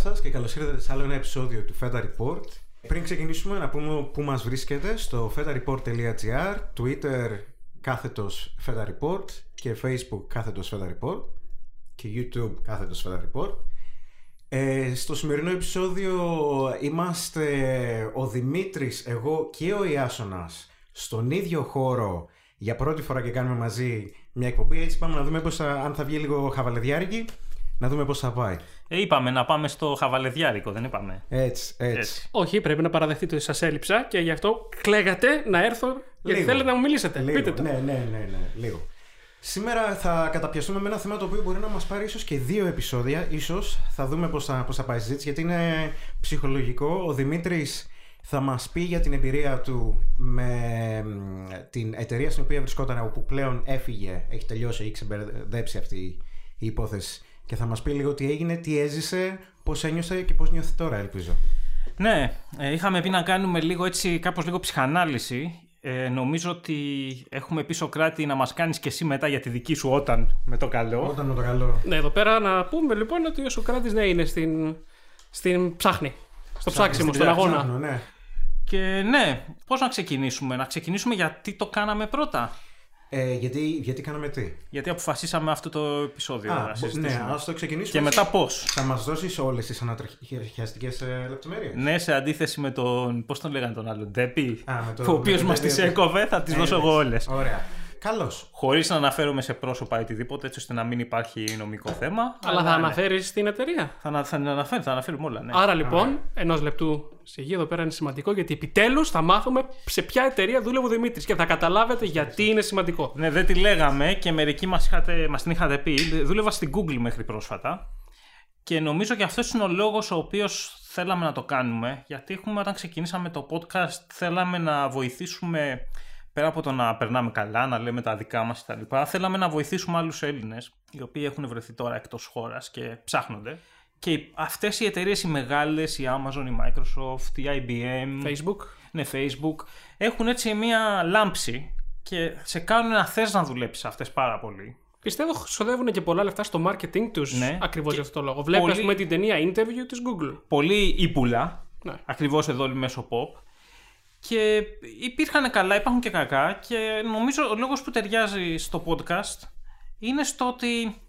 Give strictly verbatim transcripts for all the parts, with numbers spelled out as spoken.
σας και καλώς ήρθατε σε άλλο ένα επεισόδιο του Feda Report. Πριν ξεκινήσουμε να πούμε πού μας βρίσκεται: στο fedareport τελεία gr, Twitter κάθετος Feda Report και Facebook κάθετος Feda Report και YouTube κάθετος Feda Report. Ε, στο σημερινό επεισόδιο είμαστε ο Δημήτρης, εγώ και ο Ιάσονας στον ίδιο χώρο για πρώτη φορά και κάνουμε μαζί μια εκπομπή. Έτσι πάμε να δούμε πώς θα, αν θα βγει λίγο χαβαλεδιάρικη, να δούμε πώς θα πάει. Ε, είπαμε να πάμε στο χαβαλεδιάρικο, δεν είπαμε? Έτσι, έτσι. έτσι. Όχι, πρέπει να παραδεχτείτε ότι σας έλειψα και γι' αυτό κλαίγατε να έρθω γιατί Λίγο. θέλετε να μου μιλήσετε. Λίγο. Πείτε το. Ναι, ναι, ναι, ναι, λίγο. Σήμερα θα καταπιαστούμε με ένα θέμα το οποίο μπορεί να μας πάρει ίσως και δύο επεισόδια. Ίσως θα δούμε πώς θα, πώς θα πάει η συζήτηση, γιατί είναι ψυχολογικό. Ο Δημήτρης θα μας πει για την εμπειρία του με την εταιρεία στην οποία βρισκόταν, όπου πλέον έφυγε, έχει τελειώσει, έχει ξεμπερδέψει αυτή η υπόθεση. Και θα μας πει λίγο τι έγινε, τι έζησε, πώς ένιωσε και πώς νιώθει τώρα, ελπίζω. Ναι, ε, είχαμε πει να κάνουμε λίγο έτσι, κάπως λίγο ψυχανάλυση. Ε, νομίζω ότι έχουμε πει, Σωκράτη, να μας κάνεις και εσύ μετά για τη δική σου όταν με το καλό. Όταν με το καλό. Ναι, εδώ πέρα να πούμε λοιπόν ότι ο Σωκράτης ναι, είναι στην, στην ψάχνη. Στο ψάξιμο, στον αγώνα. Ψάχνω, ναι. Και ναι, πώς να ξεκινήσουμε? Να ξεκινήσουμε γιατί το κάναμε πρώτα. Ε, γιατί, γιατί κάναμε τι? Γιατί αποφασίσαμε αυτό το επεισόδιο Α, να συζητήσουμε. ναι, ας το ξεκινήσουμε. Και μετά πώς? Θα μας δώσεις όλες τις ανατριχιαστικές ε, λεπτομέρειες. Ναι, σε αντίθεση με τον. Πώς τον λέγανε τον άλλον, Ντέπι, το, ο οποίος μας τις έκοβε, θα τις δώσω εγώ όλες. Ωραία. Καλώς. Χωρίς να αναφέρομαι σε πρόσωπα ή οτιδήποτε, έτσι ώστε να μην υπάρχει νομικό θέμα. Αλλά θα ναι. αναφέρεις την εταιρεία. Θα, ανα, θα, αναφέρω, θα αναφέρουμε όλα, ναι. Άρα λοιπόν, ενός λεπτού σιγή εδώ πέρα είναι σημαντικό, γιατί επιτέλους θα μάθουμε σε ποια εταιρεία δούλευε ο Δημήτρης και θα καταλάβετε γιατί είναι σημαντικό. Ναι, δεν τη λέγαμε και μερικοί μας, είχατε, μας την είχατε πει. Δούλευα στην Google μέχρι πρόσφατα. Και νομίζω και αυτός είναι ο λόγος ο οποίος θέλαμε να το κάνουμε. Γιατί έχουμε, όταν ξεκινήσαμε το podcast, θέλαμε να βοηθήσουμε. Πέρα από το να περνάμε καλά, να λέμε τα δικά μας κτλ., θέλαμε να βοηθήσουμε άλλους Έλληνες, οι οποίοι έχουν βρεθεί τώρα εκτός χώρας και ψάχνονται. Και αυτές οι εταιρείες οι μεγάλες, η Amazon, η Microsoft, η άι μπι εμ, Facebook. Ναι, Facebook, έχουν έτσι μια λάμψη και σε κάνουν να θες να δουλέψεις αυτές πάρα πολύ. Πιστεύω ξοδεύουν και πολλά λεφτά στο marketing τους, ναι, ακριβώς για αυτό το λόγο. Βλέπεις, πολύ... ας πούμε, την ταινία interview της Google. Πολύ ύπουλα, ναι. Ακριβώς εδώ μέσω pop. Και υπήρχαν καλά, υπάρχουν και κακά, και νομίζω ο λόγος που ταιριάζει στο podcast είναι στο ότι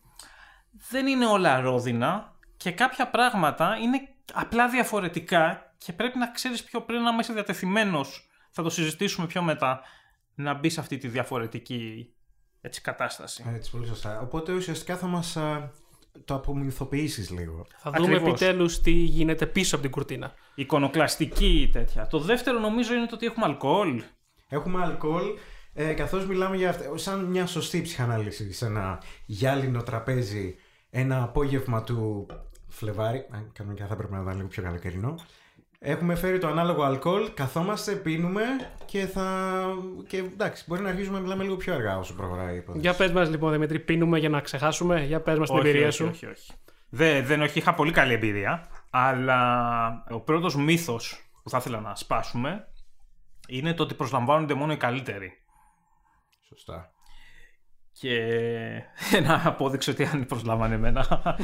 δεν είναι όλα ρόδινα και κάποια πράγματα είναι απλά διαφορετικά και πρέπει να ξέρεις πιο πριν, να είσαι διατεθειμένος, θα το συζητήσουμε πιο μετά, να μπει σε αυτή τη διαφορετική, έτσι, κατάσταση. Έτσι, πολύ σωστά. Οπότε ουσιαστικά θα μας α, το απομυθοποιήσεις λίγο. Θα δούμε επιτέλους τι γίνεται πίσω από την κουρτίνα. Εικονοκλαστική τέτοια. Το δεύτερο νομίζω είναι το ότι έχουμε αλκοόλ. Έχουμε αλκοόλ, ε, καθώς μιλάμε για αυτά, σαν μια σωστή ψυχανάλυση σε ένα γυάλινο τραπέζι, ένα απόγευμα του Φλεβάρι. Κανονικά θα πρέπει να ήταν λίγο πιο καλοκαιρινό. Έχουμε φέρει το ανάλογο αλκοόλ, καθόμαστε, πίνουμε και θα. Και εντάξει, μπορεί να αρχίσουμε να μιλάμε λίγο πιο αργά όσο προχωράει η υπόθεση. Για πες μας λοιπόν, Δημήτρη, πίνουμε για να ξεχάσουμε. Για πες μας την όχι, εμπειρία όχι, σου. Όχι, όχι. Δεν, δεν, όχι, είχα πολύ καλή εμπειρία. Αλλά ο πρώτος μύθος που θα ήθελα να σπάσουμε είναι το ότι προσλαμβάνονται μόνο οι καλύτεροι. Σωστά. Και να απόδειξε ότι αν προσλάμβανε εμένα.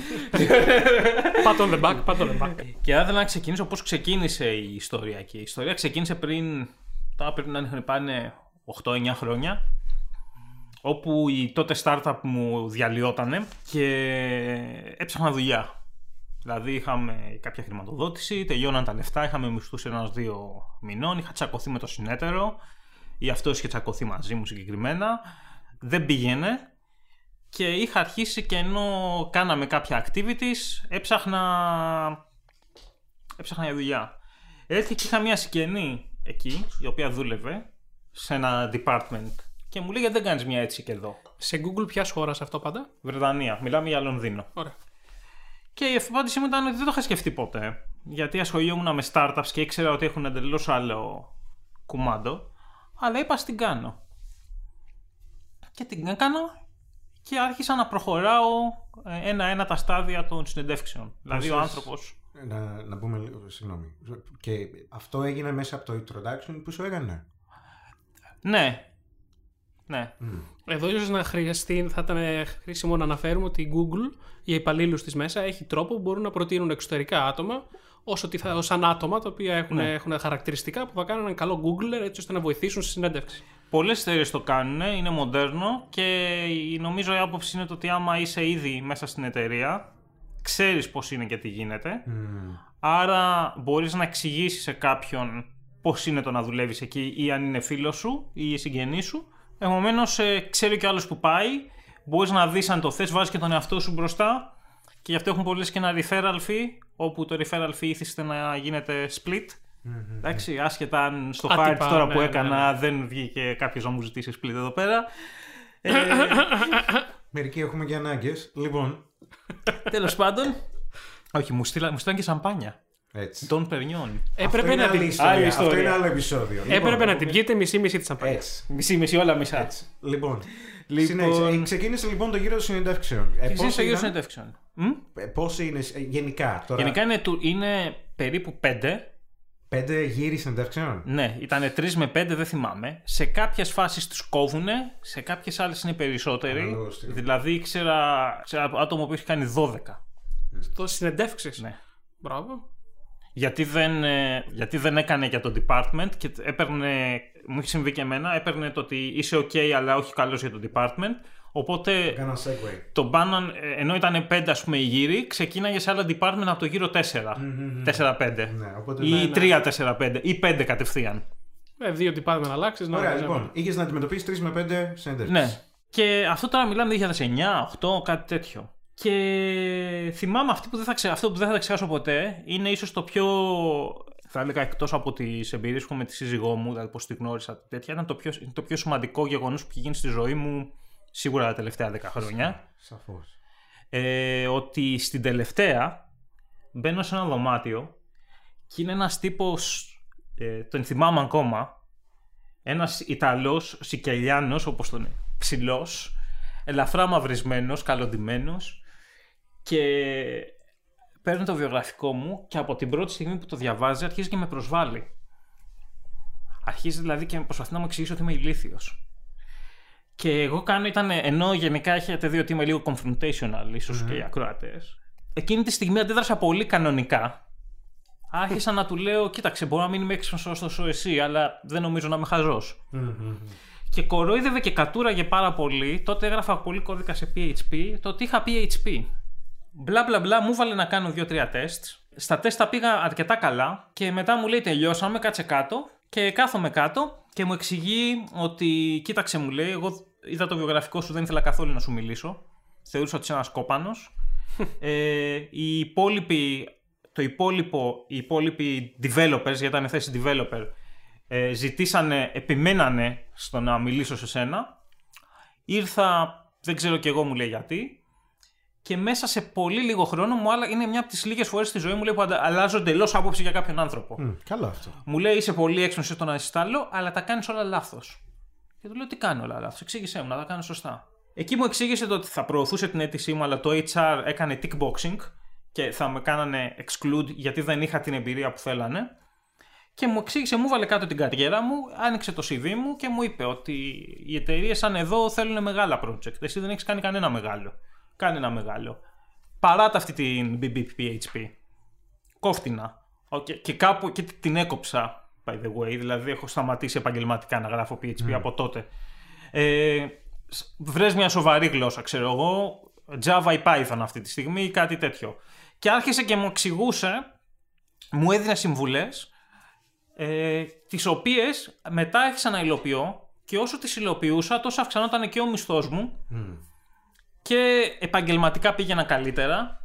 Pat on the back, pat on the back. Και θα ήθελα να ξεκινήσω πώς ξεκίνησε η ιστορία. Και η ιστορία ξεκίνησε πριν, τώρα πρέπει να είχαν πάνε οκτώ εννιά χρόνια, όπου η τότε startup μου διαλυότανε και έψαχνα δουλειά. Δηλαδή είχαμε κάποια χρηματοδότηση, τελειώναν τα λεφτά, είχαμε μισθούς ένας δύο μηνών, είχα τσακωθεί με το συνέτερο ή αυτός είχε τσακωθεί μαζί μου συγκεκριμένα. Δεν πήγαινε και είχα αρχίσει, και ενώ κάναμε κάποια activities, έψαχνα, έψαχνα για δουλειά. Έτσι και είχα μια συγγενή εκεί, η οποία δούλευε σε ένα department και μου λέει: γιατί δεν κάνεις μια έτσι και εδώ? Σε Google ποιας χώρας αυτό πάντα? Βρετανία, μιλάμε για Λονδίνο. Ωραία. Και η απάντησή μου ήταν ότι δεν το είχα σκεφτεί ποτέ, γιατί ασχολιόμουν με startups και ήξερα ότι έχουν εντελώς άλλο κουμάντο, αλλά είπα στην κάνω. Και την έκανα και άρχισα να προχωράω ένα-ένα τα στάδια των συνεντεύξεων. Δηλαδή ο άνθρωπος... Να, να πούμε λίγο, συγγνώμη. Και αυτό έγινε μέσα από το introduction που σου έκανε. Ναι. Ναι. Mm. Εδώ ίσως να χρειαστεί, θα ήταν χρήσιμο να αναφέρουμε ότι η Google για υπαλλήλους της μέσα έχει τρόπο που μπορούν να προτείνουν εξωτερικά άτομα όσο ότι θα, σαν άτομα τα οποία έχουν, Ναι. έχουν χαρακτηριστικά που θα κάνουν έναν καλό Googler έτσι ώστε να βοηθήσουν στη συνέντευξη. Πολλές εταιρείες το κάνουν, είναι μοντέρνο και νομίζω η άποψη είναι το ότι άμα είσαι ήδη μέσα στην εταιρεία, ξέρεις πώς είναι και τι γίνεται. Mm. Άρα μπορείς να εξηγήσεις σε κάποιον πώς είναι το να δουλεύεις εκεί ή αν είναι φίλος σου ή συγγενής σου. Επομένως, ε, ξέρει και άλλος που πάει. Μπορείς να δεις αν το θες, βάζεις και τον εαυτό σου μπροστά. Και γι' αυτό έχουν πολλές και ένα referral fee, όπου το referral fee ήθιστε να γίνεται split. Mm-hmm. Εντάξει, άσχετα αν στο Άτυπα, hard τώρα ναι, που ναι, έκανα ναι. δεν βγήκε κάποιος να μου ζητήσει split εδώ πέρα. ε, Μερικοί έχουμε και ανάγκες. Λοιπόν, τέλος πάντων. Όχι, μου στείλαν, μου στείλαν και σαμπάνια. έτσι. Τον Περνιών. Έπρεπε Αυτό είναι να, άλλη την... ιστορία. άλλη Αυτό ιστορία. είναι άλλο επεισόδιο. Έπρεπε Λοιπόν, να την πιείτε μισή-μισή τη σαμπάνια. Έτσι. Μισή-μισή, όλα μισά. Έτσι. Λοιπόν, Λοιπόν- συνέχισε. Ε, ξεκίνησε λοιπόν το γύρο συνεντεύξεων. Ε, Εσύ πώς στο γύρο ήταν- συνεντεύξεων. Μ? ε, πώς είναι ε, γενικά τώρα. Γενικά είναι, του- είναι περίπου πέντε. Πέντε γύροι συνεντεύξεων. Ναι, ήταν τρία με πέντε, δεν θυμάμαι. Σε κάποιες φάσεις τους κόβουνε, σε κάποιες άλλες είναι περισσότεροι. Αναλόγως τι. Δηλαδή ήξερα, ήξερα άτομο που έχει κάνει δώδεκα. Το συνεντεύξεις. Ναι. Μπράβο. Γιατί δεν, ε, γιατί δεν έκανε για το department και έπαιρνε, μου έχει συμβεί και εμένα, έπαιρνε το ότι είσαι ok αλλά όχι καλός για το department. Οπότε Κάνα segue. τον μπάναν, ε, ενώ ήταν πέντε ας πούμε οι γύροι, ξεκίναγε σε άλλα department από το γύρο τέσσερα. τέσσερα πέντε. Ναι, οπότε Ή ναι, ναι. τρία τέσσερα πέντε. Ή πέντε κατευθείαν. Ε, δύο department αλλάξεις. να- Ωραία, να- λοιπόν. Είχες να αντιμετωπίσεις τρεις με πέντε συνεντεύξεις. Ναι. Και αυτό τώρα μιλάμε δύο χιλιάδες εννιά, οκτώ, κάτι τέτοιο. Και θυμάμαι αυτή που δεν θα ξε... αυτό που δεν θα τα ξεχάσω ποτέ είναι ίσως το πιο. Θα έλεγα εκτός από τις εμπειρίες που έχω με τη σύζυγό μου, δηλαδή πώς τη γνώρισα τέτοια, ήταν το πιο, το πιο σημαντικό γεγονός που έχει γίνει στη ζωή μου σίγουρα τα τελευταία δέκα χρόνια. Σαφώς. Ε, ότι στην τελευταία μπαίνω σε ένα δωμάτιο και είναι ένας τύπος, ε, τον θυμάμαι ακόμα, ένας Ιταλός, Σικελιάνος όπως τον είναι, ψηλός, ελαφρά μαυρισμένος, καλοντυμένος και παίρνει το βιογραφικό μου και από την πρώτη στιγμή που το διαβάζει αρχίζει και με προσβάλλει. Αρχίζει δηλαδή και προσπαθεί να μου εξηγήσει ότι είμαι ηλίθιος. Και εγώ κάνω, ήταν, ενώ γενικά έχετε δει ότι είμαι λίγο confrontational, ίσως mm-hmm. και οι ακροατές. Εκείνη τη στιγμή αντέδρασα πολύ κανονικά. Άρχισα να του λέω: κοίταξε, μπορεί να μην είμαι έξυπνος ωστόσο εσύ, αλλά δεν νομίζω να είμαι χαζός. Mm-hmm. Και κορόιδευε και κατούραγε πάρα πολύ. Τότε έγραφα πολύ κώδικα σε πι έιτς πι, το ότι είχα πι έιτς πι. Μπλα μπλα μπλα, μου έβαλε να κάνω δύο-τρία τεστ. Στα τεστ τα πήγα αρκετά καλά και μετά μου λέει: τελειώσαμε, κάτσε κάτω. Και κάθομαι κάτω και μου εξηγεί ότι, κοίταξε, μου λέει, εγώ είδα το βιογραφικό σου, δεν ήθελα καθόλου να σου μιλήσω. Θεωρούσα ότι είσαι ένας κόπανος. ε, οι υπόλοιποι, το υπόλοιπο, οι υπόλοιποι developers, γιατί ήταν θέση developer, ε, ζητήσανε, επιμένανε στο να μιλήσω σε σένα. Ήρθα, δεν ξέρω κι εγώ, μου λέει γιατί. Και μέσα σε πολύ λίγο χρόνο μου άλλα, είναι μια από τις λίγες φορές στη ζωή μου λέει, που αλλάζω εντελώς άποψη για κάποιον άνθρωπο. Mm, καλό αυτό. Μου λέει: είσαι πολύ έξυπνος στο να είσαι άλλο, αλλά τα κάνεις όλα λάθος. Και του λέω: τι κάνω όλα λάθος, εξήγησέ μου να τα κάνω σωστά. Εκεί μου εξήγησε το ότι θα προωθούσε την αίτησή μου, αλλά το έιτς αρ έκανε tickboxing και θα με κάνανε exclude γιατί δεν είχα την εμπειρία που θέλανε. Και μου εξήγησε, μου βάλε κάτω την καριέρα μου, άνοιξε το σι βι μου και μου είπε ότι οι εταιρείες σαν εδώ θέλουν μεγάλα project. Εσύ δεν έχεις κάνει κανένα μεγάλο. Κάνε ένα μεγάλο. Παράτα αυτή την μπι μπι πι έιτς πι. Κόφτηνα. Okay. Και κάπου και την έκοψα, by the way. Δηλαδή έχω σταματήσει επαγγελματικά να γράφω πι έιτς πι mm. από τότε. Ε, βρες μια σοβαρή γλώσσα, ξέρω εγώ. Java ή Python αυτή τη στιγμή ή κάτι τέτοιο. Και άρχισε και μου εξηγούσε, μου έδινε συμβουλές, ε, τις οποίες μετά άρχισα να υλοποιώ και όσο τις υλοποιούσα τόσο αυξανόταν και ο μισθός μου. Mm. Και επαγγελματικά πήγαινα καλύτερα.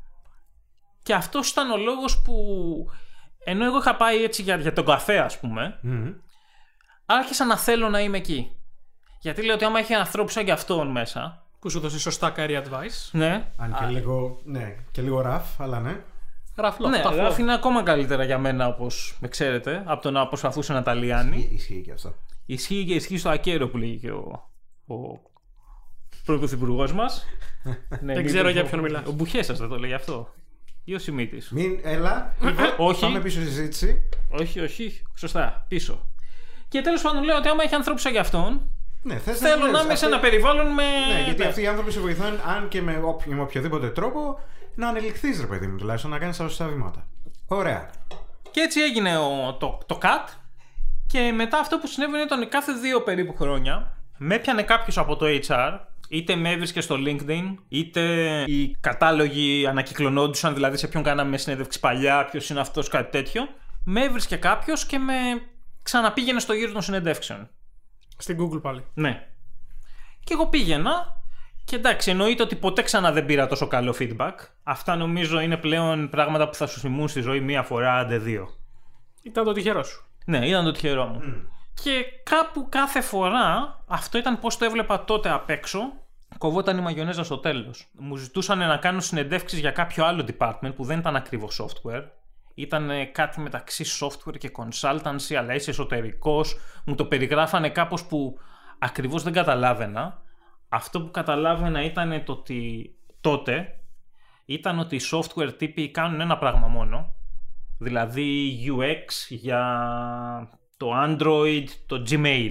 Και αυτός ήταν ο λόγος που, ενώ εγώ είχα πάει έτσι για, για τον καφέ, ας πούμε, mm-hmm. άρχισα να θέλω να είμαι εκεί. Γιατί λέω ότι άμα έχει ανθρώπους σαν και αυτόν μέσα, που σου δώσει σωστά career advice. Ναι. Αν και, α, λίγο, ναι, και λίγο ραφ, αλλά ναι. Ραφλό. Ναι, ραφ είναι ακόμα καλύτερα για μένα, όπως με ξέρετε, από το να προσπαθούσε να τα λιάνει. Ισχύει και αυτό. Ισχύει και ισχύει στο ακέραιο που λέγει και ο, ο πρωθυπουργός μας. Ναι, δεν ξέρω για ποιον μιλάς. Ο Μπουχέσας δεν το λέει αυτό. Ή ο Σιμίτης. Μην, έλα. Όχι. Πάμε πίσω στη συζήτηση. Όχι, όχι. Σωστά. Πίσω. Και τέλος πάντων λέω ότι άμα έχει ανθρώπους σαν για αυτόν, Ναι, θες θέλω να, να είμαι σε ένα περιβάλλον με. Ναι, γιατί ναι. αυτοί οι άνθρωποι σε βοηθάνε, αν και με, όποιο, με οποιοδήποτε τρόπο, να ανελιχθείς, ρε παιδί μου, τουλάχιστον να κάνεις τα σωστά βήματα. Ωραία. Και έτσι έγινε ο, το, το cut. Και μετά αυτό που συνέβαινε ήταν κάθε δύο περίπου χρόνια με έπιανε κάποιος από το έιτς αρ, είτε με έβρισκε στο LinkedIn, είτε οι κατάλογοι ανακυκλωνόντουσαν, δηλαδή σε ποιον κάναμε συνέντευξη παλιά, ποιος είναι αυτός, κάτι τέτοιο. Με έβρισκε κάποιος και με ξαναπήγαινε στο γύρο των συνεντεύξεων. Στην Google πάλι. Ναι. Και εγώ πήγαινα. Και εντάξει, εννοείται ότι ποτέ ξανά δεν πήρα τόσο καλό feedback. Αυτά νομίζω είναι πλέον πράγματα που θα σου θυμούν στη ζωή μία φορά, άντε δύο. Ήταν το τυχερό σου. Ναι, ήταν το τυχερό μου. Mm. Και κάπου κάθε φορά, αυτό ήταν πώς το έβλεπα τότε απ' έξω, κοβόταν η μαγιονέζα στο τέλος. Μου ζητούσαν να κάνω συνεντεύξεις για κάποιο άλλο department που δεν ήταν ακριβώς software. Ήταν κάτι μεταξύ software και consultancy, αλλά είσαι εσωτερικός. Μου το περιγράφανε κάπως που ακριβώς δεν καταλάβαινα. Αυτό που καταλάβαινα ήταν το ότι τότε ήταν ότι οι software τύποι κάνουν ένα πράγμα μόνο. Δηλαδή γιου εξ για το Android, το Gmail.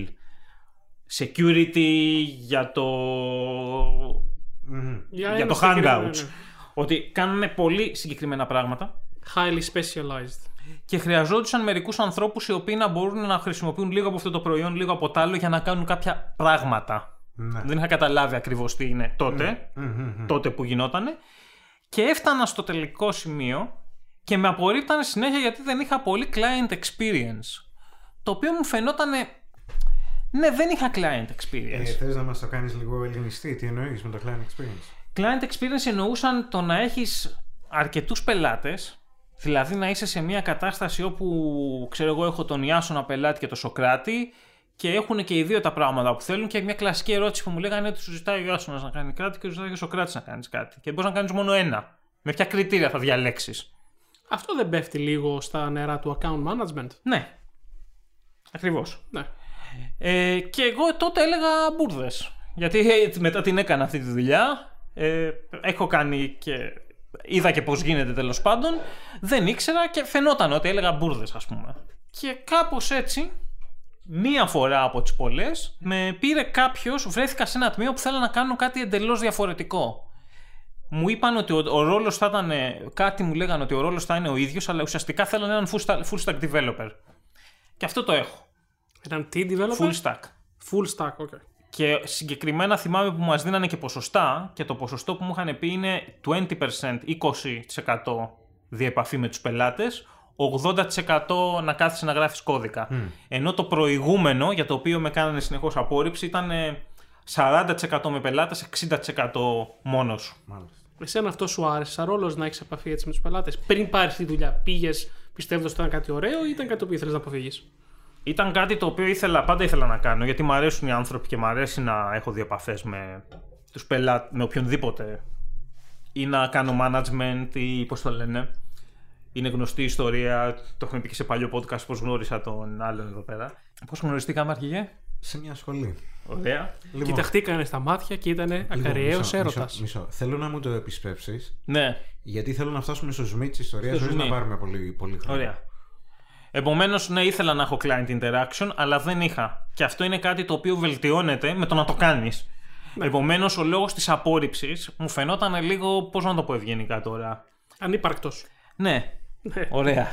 Security για το, Mm-hmm. για, Για το Hangouts. Ναι, ναι. Ότι κάνουν πολύ συγκεκριμένα πράγματα. Highly specialized. Και χρειαζόντουσαν μερικούς ανθρώπους οι οποίοι να μπορούν να χρησιμοποιούν λίγο από αυτό το προϊόν, λίγο από το άλλο για να κάνουν κάποια πράγματα. Ναι. Δεν είχα καταλάβει ακριβώς τι είναι τότε, Mm-hmm. Mm-hmm. τότε που γινότανε. Και έφτανα στο τελικό σημείο και με απορρίπτανε συνέχεια γιατί δεν είχα πολύ client experience. Το οποίο μου φαινότανε... Ναι, δεν είχα client experience. Ε, θες να μας το κάνεις λίγο ελληνιστή, τι εννοείς με το client experience? Client experience εννοούσαν το να έχεις αρκετούς πελάτες, δηλαδή να είσαι σε μια κατάσταση όπου, ξέρω εγώ, έχω τον Ιάσονα πελάτη και τον Σοκράτη και έχουν και οι δύο τα πράγματα που θέλουν και μια κλασική ερώτηση που μου λέγανε ότι σου ζητάει ο Ιάσονας να κάνει κάτι και σου ζητάει ο Σοκράτης να κάνεις κάτι. Και μπορείς να κάνεις μόνο ένα. Με ποια κριτήρια θα διαλέξεις? Αυτό δεν πέφτει λίγο στα νερά του account management? Ναι. Ακριβώς. Ναι. Ε, και εγώ τότε έλεγα μπουρδες. Γιατί ε, μετά την έκανα αυτή τη δουλειά. Ε, έχω κάνει και είδα και πώς γίνεται τέλος πάντων. Δεν ήξερα και φαινόταν ότι έλεγα μπουρδες, ας πούμε. Και κάπως έτσι, μία φορά από τις πολλές, με πήρε κάποιος, βρέθηκα σε ένα τμήμα που θέλω να κάνω κάτι εντελώς διαφορετικό. Μου είπαν ότι ο, ο ρόλος θα ήταν, κάτι μου λέγανε ότι ο ρόλος θα είναι ο ίδιος, αλλά ουσιαστικά θέλω έναν full stack, full stack developer. Και αυτό το έχω. Ήταν τι developer? Full stack. Full stack, ok. Και συγκεκριμένα θυμάμαι που μας δίνανε και ποσοστά και το ποσοστό που μου είχαν πει είναι είκοσι τοις εκατό, είκοσι τοις εκατό διεπαφή με τους πελάτες, ογδόντα τοις εκατό να κάθεσαι να γράφεις κώδικα. Mm. Ενώ το προηγούμενο, για το οποίο με κάνανε συνεχώς απόρριψη, ήταν σαράντα τοις εκατό με πελάτες, εξήντα τοις εκατό μόνος σου. Μάλιστα. Εσένα αυτό σου άρεσε, σαν ρόλος, να έχεις επαφή έτσι με τους πελάτες? Πριν πάρεις τη δουλειά, πήγες πιστεύοντας ότι ήταν κάτι ωραίο ή ήταν κάτι που ήθελες να αποφύγεις? Ήταν κάτι το οποίο ήθελα, πάντα ήθελα να κάνω, γιατί μου αρέσουν οι άνθρωποι και μου αρέσει να έχω δύο επαφές με τους πελάτες, με οποιονδήποτε. Ή να κάνω management ή πώς το λένε. Είναι γνωστή η ιστορία, το έχουμε πει και σε παλιό podcast, πώς γνώρισα τον άλλον εδώ πέρα. Πώς γνωριστήκαμε, αρχηγέ? Σε μια σχολή. Ωραία. Λοιπόν, Κοιταχτήκανε στα μάτια και ήταν λοιπόν, ακαριαίος μισό, έρωτας. μισό, μισό. Θέλω να μου το επισπεύσεις, Ναι. γιατί θέλω να φτάσουμε στο ζουμί της ιστορίας χωρίς να πάρουμε πολύ, πολύ χρόνο. Ωραία. Επομένως, ναι, ήθελα να έχω client interaction, αλλά δεν είχα. Και αυτό είναι κάτι το οποίο βελτιώνεται με το να το κάνεις. Ναι. Επομένως, ο λόγος της απόρριψης μου φαινόταν λίγο, πώς να το πω ευγενικά τώρα. Ανύπαρκτος. Ναι. Ωραία.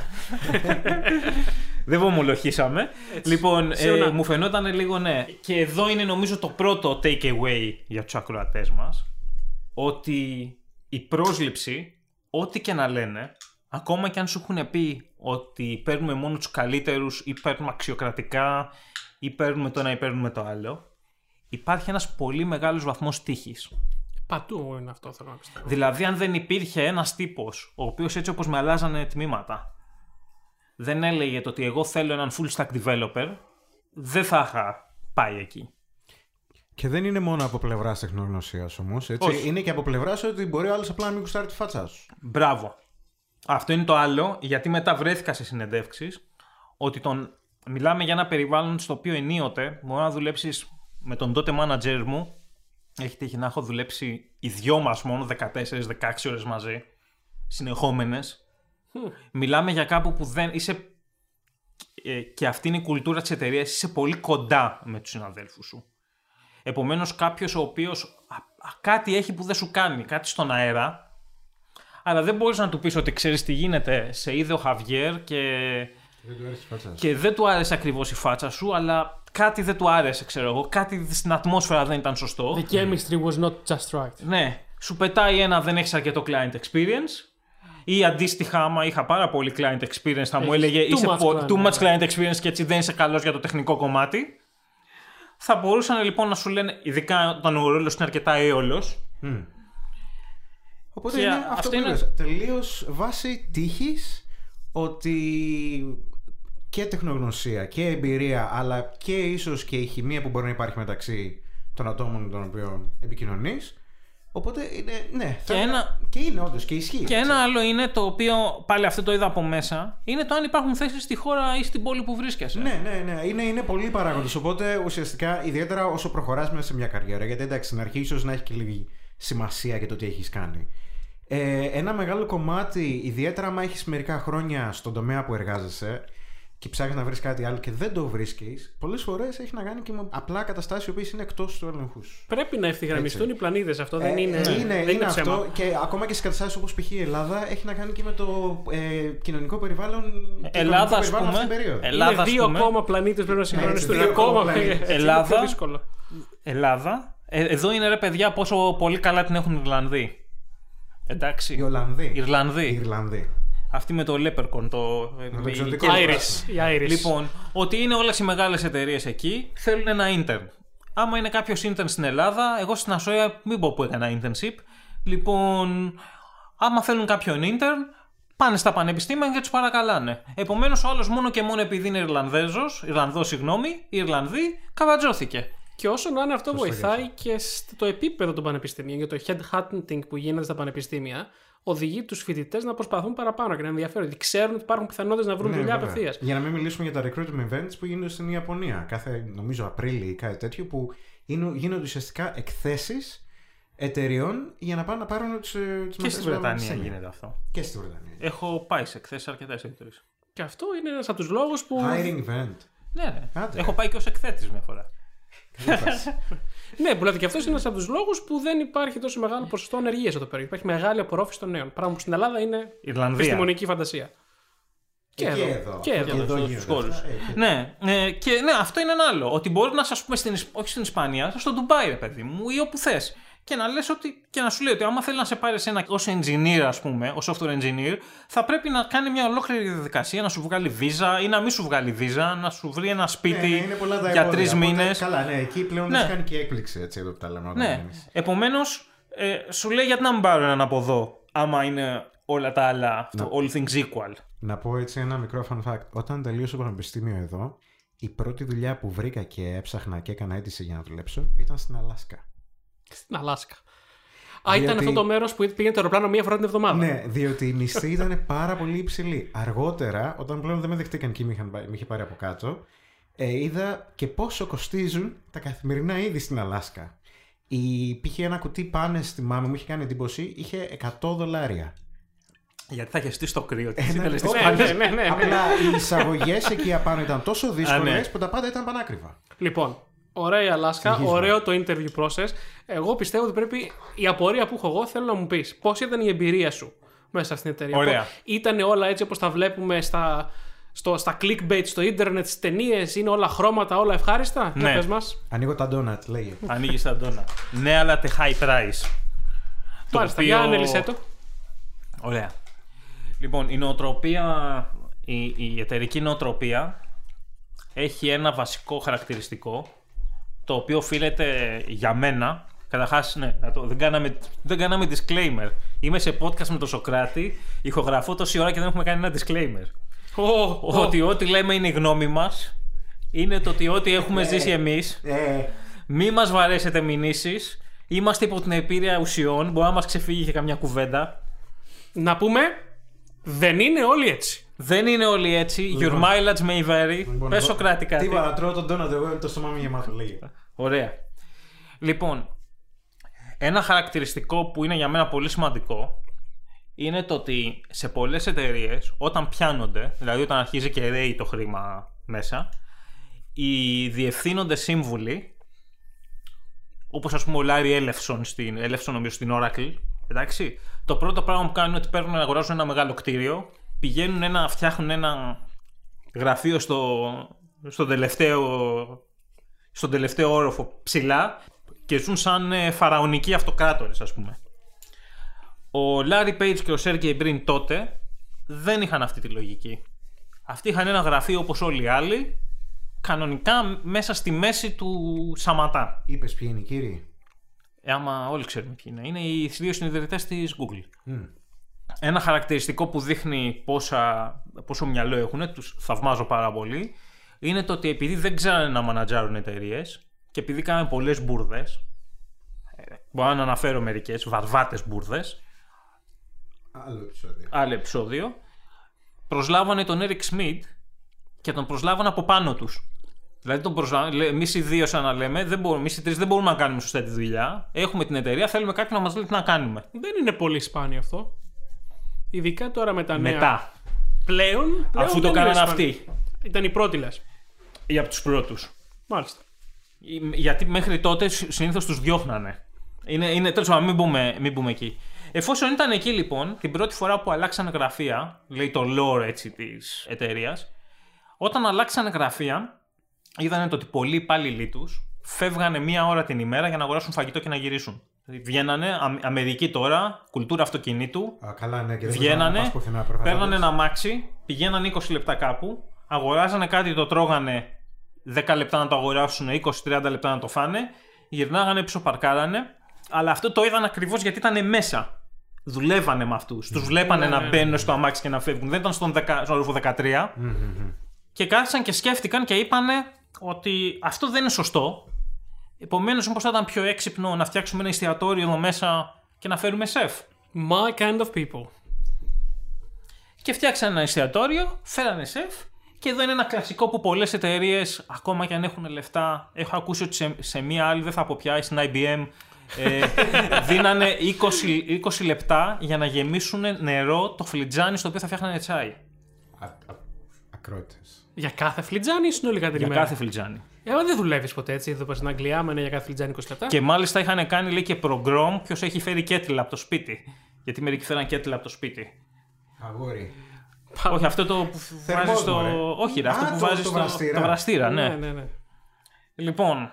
Δεν βομολογήσαμε. Λοιπόν, ε, μου φαινόταν λίγο ναι. Και εδώ είναι νομίζω το πρώτο take away για τους ακροατές μας. Ότι η πρόσληψη, ό,τι και να λένε, ακόμα και αν σου έχουν πει ότι παίρνουμε μόνο τους καλύτερους ή παίρνουμε αξιοκρατικά ή παίρνουμε το ένα ή παίρνουμε το άλλο, υπάρχει ένας πολύ μεγάλος βαθμός τύχης. Πατού είναι αυτό, θέλω να πιστεύω. Δηλαδή, αν δεν υπήρχε ένας τύπος, ο οποίος έτσι όπως με αλλάζανε τμήματα, δεν έλεγε το ότι εγώ θέλω έναν full stack developer, δεν θα είχα πάει εκεί. Και δεν είναι μόνο από πλευράς τεχνογνωσίας όμως, έτσι. Όχι. Είναι και από πλευράς ότι μπορεί ο άλλος απλά να μην κουστάρει τη φάτσα σου. Μπράβο. Αυτό είναι το άλλο, γιατί μετά βρέθηκα σε συνεντεύξεις ότι τον... μιλάμε για ένα περιβάλλον στο οποίο ενίοτε μπορεί να δουλέψεις με τον τότε manager μου. Έχει τύχει να έχω δουλέψει οι δυο μας μόνο δεκατέσσερις με δεκαέξι ώρες μαζί, συνεχόμενες. Mm. Μιλάμε για κάπου που δεν είσαι, ε, και αυτή είναι η κουλτούρα της εταιρείας, είσαι πολύ κοντά με τους συναδέλφους σου. Επομένως κάποιος ο οποίος α, α, κάτι έχει που δεν σου κάνει, κάτι στον αέρα, αλλά δεν μπορείς να του πεις ότι ξέρεις τι γίνεται, σε είδε ο Χαβιέρ και δεν του άρεσε η φάτσα σου. Και δεν του άρεσε ακριβώς η φάτσα σου, αλλά κάτι δεν του άρεσε, ξέρω εγώ. Κάτι στην ατμόσφαιρα δεν ήταν σωστό. The chemistry was not just right. Ναι. Σου πετάει ένα, δεν έχεις αρκετό client experience. Ή αντίστοιχα, άμα είχα πάρα πολύ client experience, θα μου έλεγε είσαι much client, too much client experience και έτσι δεν είσαι καλός για το τεχνικό κομμάτι. Θα μπορούσαν λοιπόν να σου λένε, ειδικά όταν ο ρόλος είναι αρκετά έολος. Mm. Οπότε Και είναι αυτό, αυτό που είναι- λες, τελείως βάση τύχης, ότι και τεχνογνωσία και εμπειρία, αλλά και ίσως και η χημεία που μπορεί να υπάρχει μεταξύ των ατόμων με των οποίων επικοινωνείς. Οπότε είναι, ναι, θα- Και ένα- και είναι όντως και ισχύει. Και ένα άλλο είναι το οποίο πάλι αυτό το είδα από μέσα, είναι το αν υπάρχουν θέσεις στη χώρα ή στην πόλη που βρίσκεσαι. Ναι, ναι, ναι. Είναι, είναι πολλοί παράγοντες. Οπότε ουσιαστικά, ιδιαίτερα όσο προχωράς μέσα σε μια καριέρα, γιατί εντάξει, στην αρχή ίσως να έχει και λίγη σημασία και το τι έχεις κάνει. Ε, ένα μεγάλο κομμάτι, ιδιαίτερα άμα έχεις μερικά χρόνια στον τομέα που εργάζεσαι και ψάχνεις να βρεις κάτι άλλο και δεν το βρίσκεις, πολλές φορές έχει να κάνει και με απλά καταστάσεις οι οποίες είναι εκτός του έλεγχου σου. Πρέπει να ευθυγραμμιστούν οι πλανήτες. Αυτό δεν Ε, είναι, είναι, δεν είναι ψέμα. αυτό, και ακόμα και σε καταστάσεις όπως π.χ. η Ελλάδα έχει να κάνει και με το ε, κοινωνικό περιβάλλον. και Ελλάδα, οικονομικό ας περιβάλλον πούμε. αυτή την περίοδο. Ε, Ελλάδα, Είναι ας δύο πούμε. ακόμα πλανήτες πρέπει να συγχρονιστούν. δύο Ακόμα ακόμα πλανήτες. έτσι είναι Ελλάδα. πιο δύσκολο. Ελλάδα. Ε, εδώ είναι ρε παιδιά πόσο πολύ καλά την έχουν οι Ιρλανδοί. Εντάξει. Οι Ολλανδοί. Ιρλανδοί. Οι Ιρλανδοί. Αυτή με το Leprechaun, το. το εξωτικό. η- Iris. Η Iris. Λοιπόν, ότι είναι όλες οι μεγάλες εταιρείες εκεί, θέλουν ένα intern. Άμα είναι κάποιος intern στην Ελλάδα, εγώ στην Ασόια μην πω που έκανα internship. Λοιπόν, άμα θέλουν κάποιον intern, πάνε στα πανεπιστήμια και τους παρακαλάνε. Επομένως, ο άλλος μόνο και μόνο επειδή είναι Ιρλανδέζος, Ιρλανδός, συγγνώμη, Ιρλανδοί, καβατζώθηκε. Και όσο να είναι αυτό, Σωστά, βοηθάει και στο επίπεδο των πανεπιστημίων. Για το headhunting που γίνεται στα πανεπιστήμια, οδηγεί τους φοιτητές να προσπαθούν παραπάνω και να ενδιαφέρονται. Ξέρουν ότι υπάρχουν πιθανότητες να βρουν Ναι, δουλειά βέβαια. απευθείας. Για να μην μιλήσουμε για τα recruitment events που γίνονται στην Ιαπωνία. Κάθε, νομίζω, Απρίλιο ή κάτι τέτοιο, που είναι, γίνονται ουσιαστικά εκθέσεις εταιριών για να πάνε να πάρουν τους, τους Και στη Βρετανία γίνεται αυτό. Και στη Βρετανία. Έχω πάει σε εκθέσεις αρκετές εταιρείες. Και αυτό είναι ένας από τους λόγους που. Hiring event. Ναι, ναι. Άντε. Έχω πάει και ως εκθέτης μια φορά. Καλή φάση. Ναι, που λέτε και αυτό είναι ένας από τους λόγους που δεν υπάρχει τόσο μεγάλο ποσοστό ανεργίας εδώ πέρα. Υπάρχει μεγάλη απορρόφηση των νέων. Πράγμα που στην Ελλάδα είναι Ιρλανδία. επιστημονική φαντασία. Και, Και εδώ. εδώ. Και Και εδώ. εδώ στους γίνεται χώρους. αυτά. Ε, και- Ναι, ε, και ναι, αυτό είναι ένα άλλο. Ότι μπορεί να είσαι, ας πούμε, στην, Ισ- όχι στην Ισπανία, στο Ντουμπάι, ρε παιδί μου, ή όπου θες. Και να λες ότι, και να σου λέει ότι άμα θέλει να σε πάρει ένα ως engineer, ας πούμε, ως software engineer, θα πρέπει να κάνει μια ολόκληρη διαδικασία, να σου βγάλει βίζα ή να μην σου βγάλει βίζα, να σου βρει ένα σπίτι Ναι, είναι πολλά τα για εμπόδια, τρει οπότε, μήνες. Καλά, ναι, εκεί πλέον Ναι. έχει κάνει και έκπληξη, έτσι, εδώ που τα λέμε. όταν Ναι. βγαίνεις. Επομένως, ε, σου λέει γιατί να μην πάρω έναν από εδώ, άμα είναι όλα τα άλλα, αυτό, all things equal. Να πω έτσι ένα μικρό fun fact. Όταν τελείωσα το πανεπιστήμιο εδώ, η πρώτη δουλειά που βρήκα και έψαχνα και έκανα αίτηση για να δουλέψω ήταν στην Αλάσκα. Στην Αλάσκα. Α, ήταν Διότι- αυτό το μέρος που πήγαινε το αεροπλάνο μία φορά την εβδομάδα. Ναι, διότι η μισθή ήταν πάρα πολύ υψηλή. Αργότερα, όταν πλέον δεν με δεχτήκαν και με, είχαν, με είχε πάρει από κάτω, ε, είδα και πόσο κοστίζουν τα καθημερινά είδη στην Αλάσκα. Η, πήγε ένα κουτί πάνες στη μάμη μου, είχε κάνει εντύπωση, είχε εκατό δολάρια. Γιατί θα χεστεί στο κρύο. Τι ναι, ήθελες τις ναι, Ναι, πάλες. ναι, ναι, ναι, ναι. Απλά οι εισαγωγές εκεί απάνω ήταν τόσο δύσκολες ναι. που τα πάντα ήταν πανάκριβα. Λοιπόν, ωραία η Αλάσκα, Συνεχίζουμε. ωραίο το interview process. Εγώ πιστεύω ότι πρέπει η απορία που έχω εγώ θέλω να μου πεις πώς ήταν η εμπειρία σου μέσα στην εταιρεία. Ωραία. Ήταν όλα έτσι όπως τα βλέπουμε στα, στο, στα clickbait, στο ίντερνετ, στις ταινίες, είναι όλα χρώματα, όλα ευχάριστα. Ναι. Για πες μας. Ανοίγω τα ντόνατ, λέγε. Ανοίγει τα ντόνα. Ναι, αλλά τε high price. Το Μάλιστα, οποίο- για ανέλησέ το. Ωραία. Λοιπόν, η νοοτροπία, η, η εταιρική νοοτροπία έχει ένα βασικό χαρακτηριστικό, το οποίο οφείλεται για μένα. Καταρχάς, ναι, να το, δεν, κάναμε, δεν κάναμε disclaimer. Είμαι σε podcast με τον Σοκράτη, ηχογραφώ τόση ώρα και δεν έχουμε κάνει ένα disclaimer. Ω, ω. Ότι ό,τι λέμε είναι η γνώμη μας, είναι το ότι ό,τι έχουμε ζήσει εμείς, Ε, μη μας βαρέσετε μηνύσεις, είμαστε υπό την επίρρεια ουσιών, μπορεί να μας ξεφύγει και καμιά κουβέντα. Να πούμε, δεν είναι όλοι έτσι. Δεν είναι όλοι έτσι. Your mileage may vary. λοιπόν, Πες εγώ- Σοκράτη κάτι. Τίποτα, τρώω τον ντόνατ, εγώ το στόμα μου γεμάτο, λέγε. Ωραία. Λοιπόν, ένα χαρακτηριστικό που είναι για μένα πολύ σημαντικό είναι το ότι σε πολλές εταιρείες όταν πιάνονται, δηλαδή όταν αρχίζει και ρέει το χρήμα μέσα, οι διευθύνοντες σύμβουλοι όπως ας πούμε ο Larry Ellefson στην, Ellefson, νομίζω, στην Oracle. Εντάξει. Το πρώτο πράγμα που κάνουν είναι ότι παίρνουν να αγοράζουν ένα μεγάλο κτίριο, πηγαίνουν να φτιάχνουν ένα γραφείο στο, στο τελευταίο, στον τελευταίο όροφο ψηλά και ζουν σαν φαραωνικοί αυτοκράτορες, ας πούμε. Ο Larry Page και ο Sergey Brin τότε δεν είχαν αυτή τη λογική. Αυτοί είχαν ένα γραφείο όπως όλοι οι άλλοι, κανονικά μέσα στη μέση του Σαματά. Είπες ποιοι είναι οι κύριοι? Ε, άμα όλοι ξέρουμε ποιοι είναι. Είναι οι δύο συνειδητές της Google. Mm. Ένα χαρακτηριστικό που δείχνει πόσα, πόσο μυαλό έχουν, τους θαυμάζω πάρα πολύ, είναι το ότι επειδή δεν ξέρουν να μανατζάρουν εταιρείες και επειδή κάνουν πολλές μπουρδες, μπορώ να αναφέρω μερικές βαρβάτες μπουρδες, άλλο επεισόδιο. άλλο επεισόδιο, προσλάβανε τον Eric Schmidt και τον προσλάβανε από πάνω τους. Δηλαδή, τον προσλάβανε, εμείς οι δύο, σαν να λέμε, εμείς οι τρεις δεν μπορούμε να κάνουμε σωστά τη δουλειά. Έχουμε την εταιρεία, θέλουμε κάποιον να μας λέει τι να κάνουμε. Δεν είναι πολύ σπάνιο αυτό. Ειδικά τώρα με τα νέα. Μετά. Πλέον. πλέον Αφού το κάνανε αυτοί. Ήταν οι πρώτοι, λες. Ή από τους πρώτους. Μάλιστα. Γιατί μέχρι τότε συνήθως τους διώχνανε. Είναι, είναι τέλος πάντων, μην μπούμε, μην μπούμε εκεί. Εφόσον ήταν εκεί λοιπόν, την πρώτη φορά που αλλάξανε γραφεία, λέει το lore έτσι της εταιρείας, όταν αλλάξανε γραφεία, είδανε το ότι πολλοί υπάλληλοι τους φεύγανε μία ώρα την ημέρα για να αγοράσουν φαγητό και να γυρίσουν. Δηλαδή, βγαίνανε, Α, Αμερική τώρα, κουλτούρα αυτοκινήτου, Α, καλά, ναι, και δεν βγαίνανε, παίρνανε ένα αμάξι, πηγαίνανε είκοσι λεπτά κάπου, αγοράζανε κάτι, το τρώγανε δέκα λεπτά να το αγοράσουν, είκοσι με τριάντα λεπτά να το φάνε, γυρνάγανε πίσω, παρκάρανε, αλλά αυτό το είδαν ακριβώς γιατί ήταν μέσα. Δουλεύανε με αυτούς. Τους βλέπανε να μπαίνουν στο αμάξι και να φεύγουν. Δεν ήταν στον, δεκα, στον όροφο δεκατρία. Mm-hmm. Και κάθισαν και σκέφτηκαν και είπανε ότι αυτό δεν είναι σωστό. Επομένως, μήπως θα ήταν πιο έξυπνο να φτιάξουμε ένα εστιατόριο εδώ μέσα και να φέρουμε σεφ. My kind of people. Και φτιάξαν ένα εστιατόριο, φέρανε σεφ. Και εδώ είναι ένα κλασικό που πολλές εταιρείες, ακόμα και αν έχουν λεφτά, έχω ακούσει ότι σε, σε μία άλλη, δεν θα πω πια, στην άι μπι εμ, ε, δίνανε είκοσι, είκοσι λεπτά για να γεμίσουν νερό το φλιτζάνι στο οποίο θα φτιάχνανε τσάι. Ακρότητες. Για κάθε φλιτζάνι ή συνολικά την Για ημέρα? κάθε φλιτζάνι. Ε, δεν δουλεύεις ποτέ έτσι. Εδώ πας στην Αγγλία, με για κάθε φλιτζάνι είκοσι λεπτά. Και μάλιστα είχαν κάνει, λέει, και προγκρόμ ποιος έχει φέρει κέτλα από το σπίτι. Γιατί μερικοί φέραν κέτλα από το σπίτι. Αγόρι. Όχι, αυτό το που βάζει στο. Όχι, ρε, αυτό Α, που το- βάζει το στο. βραστήρα. Το βραστήρα, ναι. ναι, ναι, ναι. Λοιπόν.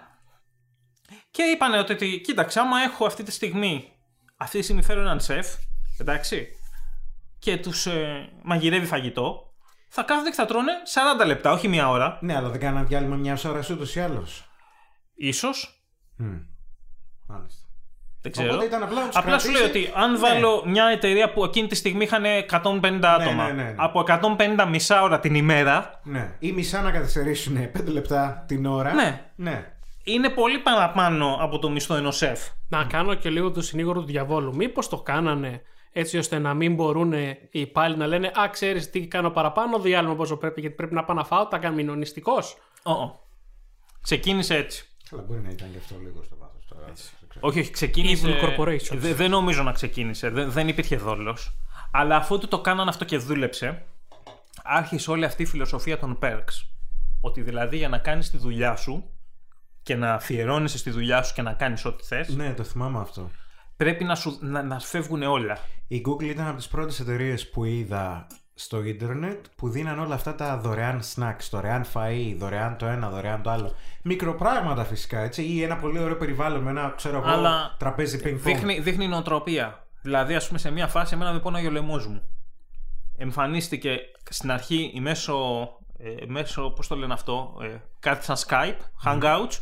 Και είπανε ότι, κοίταξε, άμα έχω αυτή τη στιγμή, αυτή τη στιγμή φέρω έναν σεφ, εντάξει, και τους ε, μαγειρεύει φαγητό, θα κάθονται και θα τρώνε σαράντα λεπτά, όχι μία ώρα. Ναι, αλλά δεν κάνανε διάλειμμα μια ώρα ούτως ή άλλως. Ίσως. Mm. Μάλιστα. Δεν ξέρω. Οπότε ήταν απλά να τους Απλά σου λέει κρατήσει. ότι αν Ναι. βάλω μια εταιρεία που εκείνη τη στιγμή είχαν εκατόν πενήντα Ναι, άτομα, ναι, ναι, ναι. από εκατόν πενήντα μισά ώρα την ημέρα, Ναι. Ή μισά να καθυστερήσουν πέντε λεπτά την ώρα. Ναι. Ναι. είναι πολύ παραπάνω από το μισθό ενός σεφ. Να κάνω και λίγο το συνήγορο του διαβόλου. Μήπως το κάνανε έτσι ώστε να μην μπορούν οι υπάλληλοι να λένε «Α, ξέρεις τι κάνω παραπάνω, διάλειμμα πόσο πρέπει, γιατί πρέπει να πάω να φάω, τα κάνω μηνωνιστικός». Oh. Ξεκίνησε έτσι. Αλλά μπορεί να ήταν και αυτό λίγο στο βάθος τώρα. δεν ξέρω. Όχι, όχι, ξεκίνησε. Evil corporations. Δε- δεν νομίζω να ξεκίνησε. Δε- δεν υπήρχε δόλος. Αλλά αφού του το κάνανε αυτό και δούλεψε, άρχισε όλη αυτή η φιλοσοφία των perks. Ότι δηλαδή για να κάνεις τη δουλειά σου και να αφιερώνεσαι στη δουλειά σου και να κάνεις ό,τι θες, Ναι, το θυμάμαι αυτό. πρέπει να σου να, να φεύγουν όλα. Η Google ήταν από τις πρώτες εταιρείες που είδα στο ίντερνετ που δίναν όλα αυτά τα δωρεάν snacks, δωρεάν φαΐ, δωρεάν το ένα, δωρεάν το άλλο. Μικροπράγματα φυσικά, έτσι, ή ένα πολύ ωραίο περιβάλλον με ένα, ξέρω εγώ, Αλλά τραπέζι ping-pong. Δείχνει, δείχνει νοοτροπία. Δηλαδή, ας πούμε, σε μια φάση, εμένα με πόναγε ο λαιμός μου. Εμφανίστηκε στην αρχή η μέσω, ε, μέσω πώς το λένε αυτό, ε, κάτι σαν Skype, Hangouts,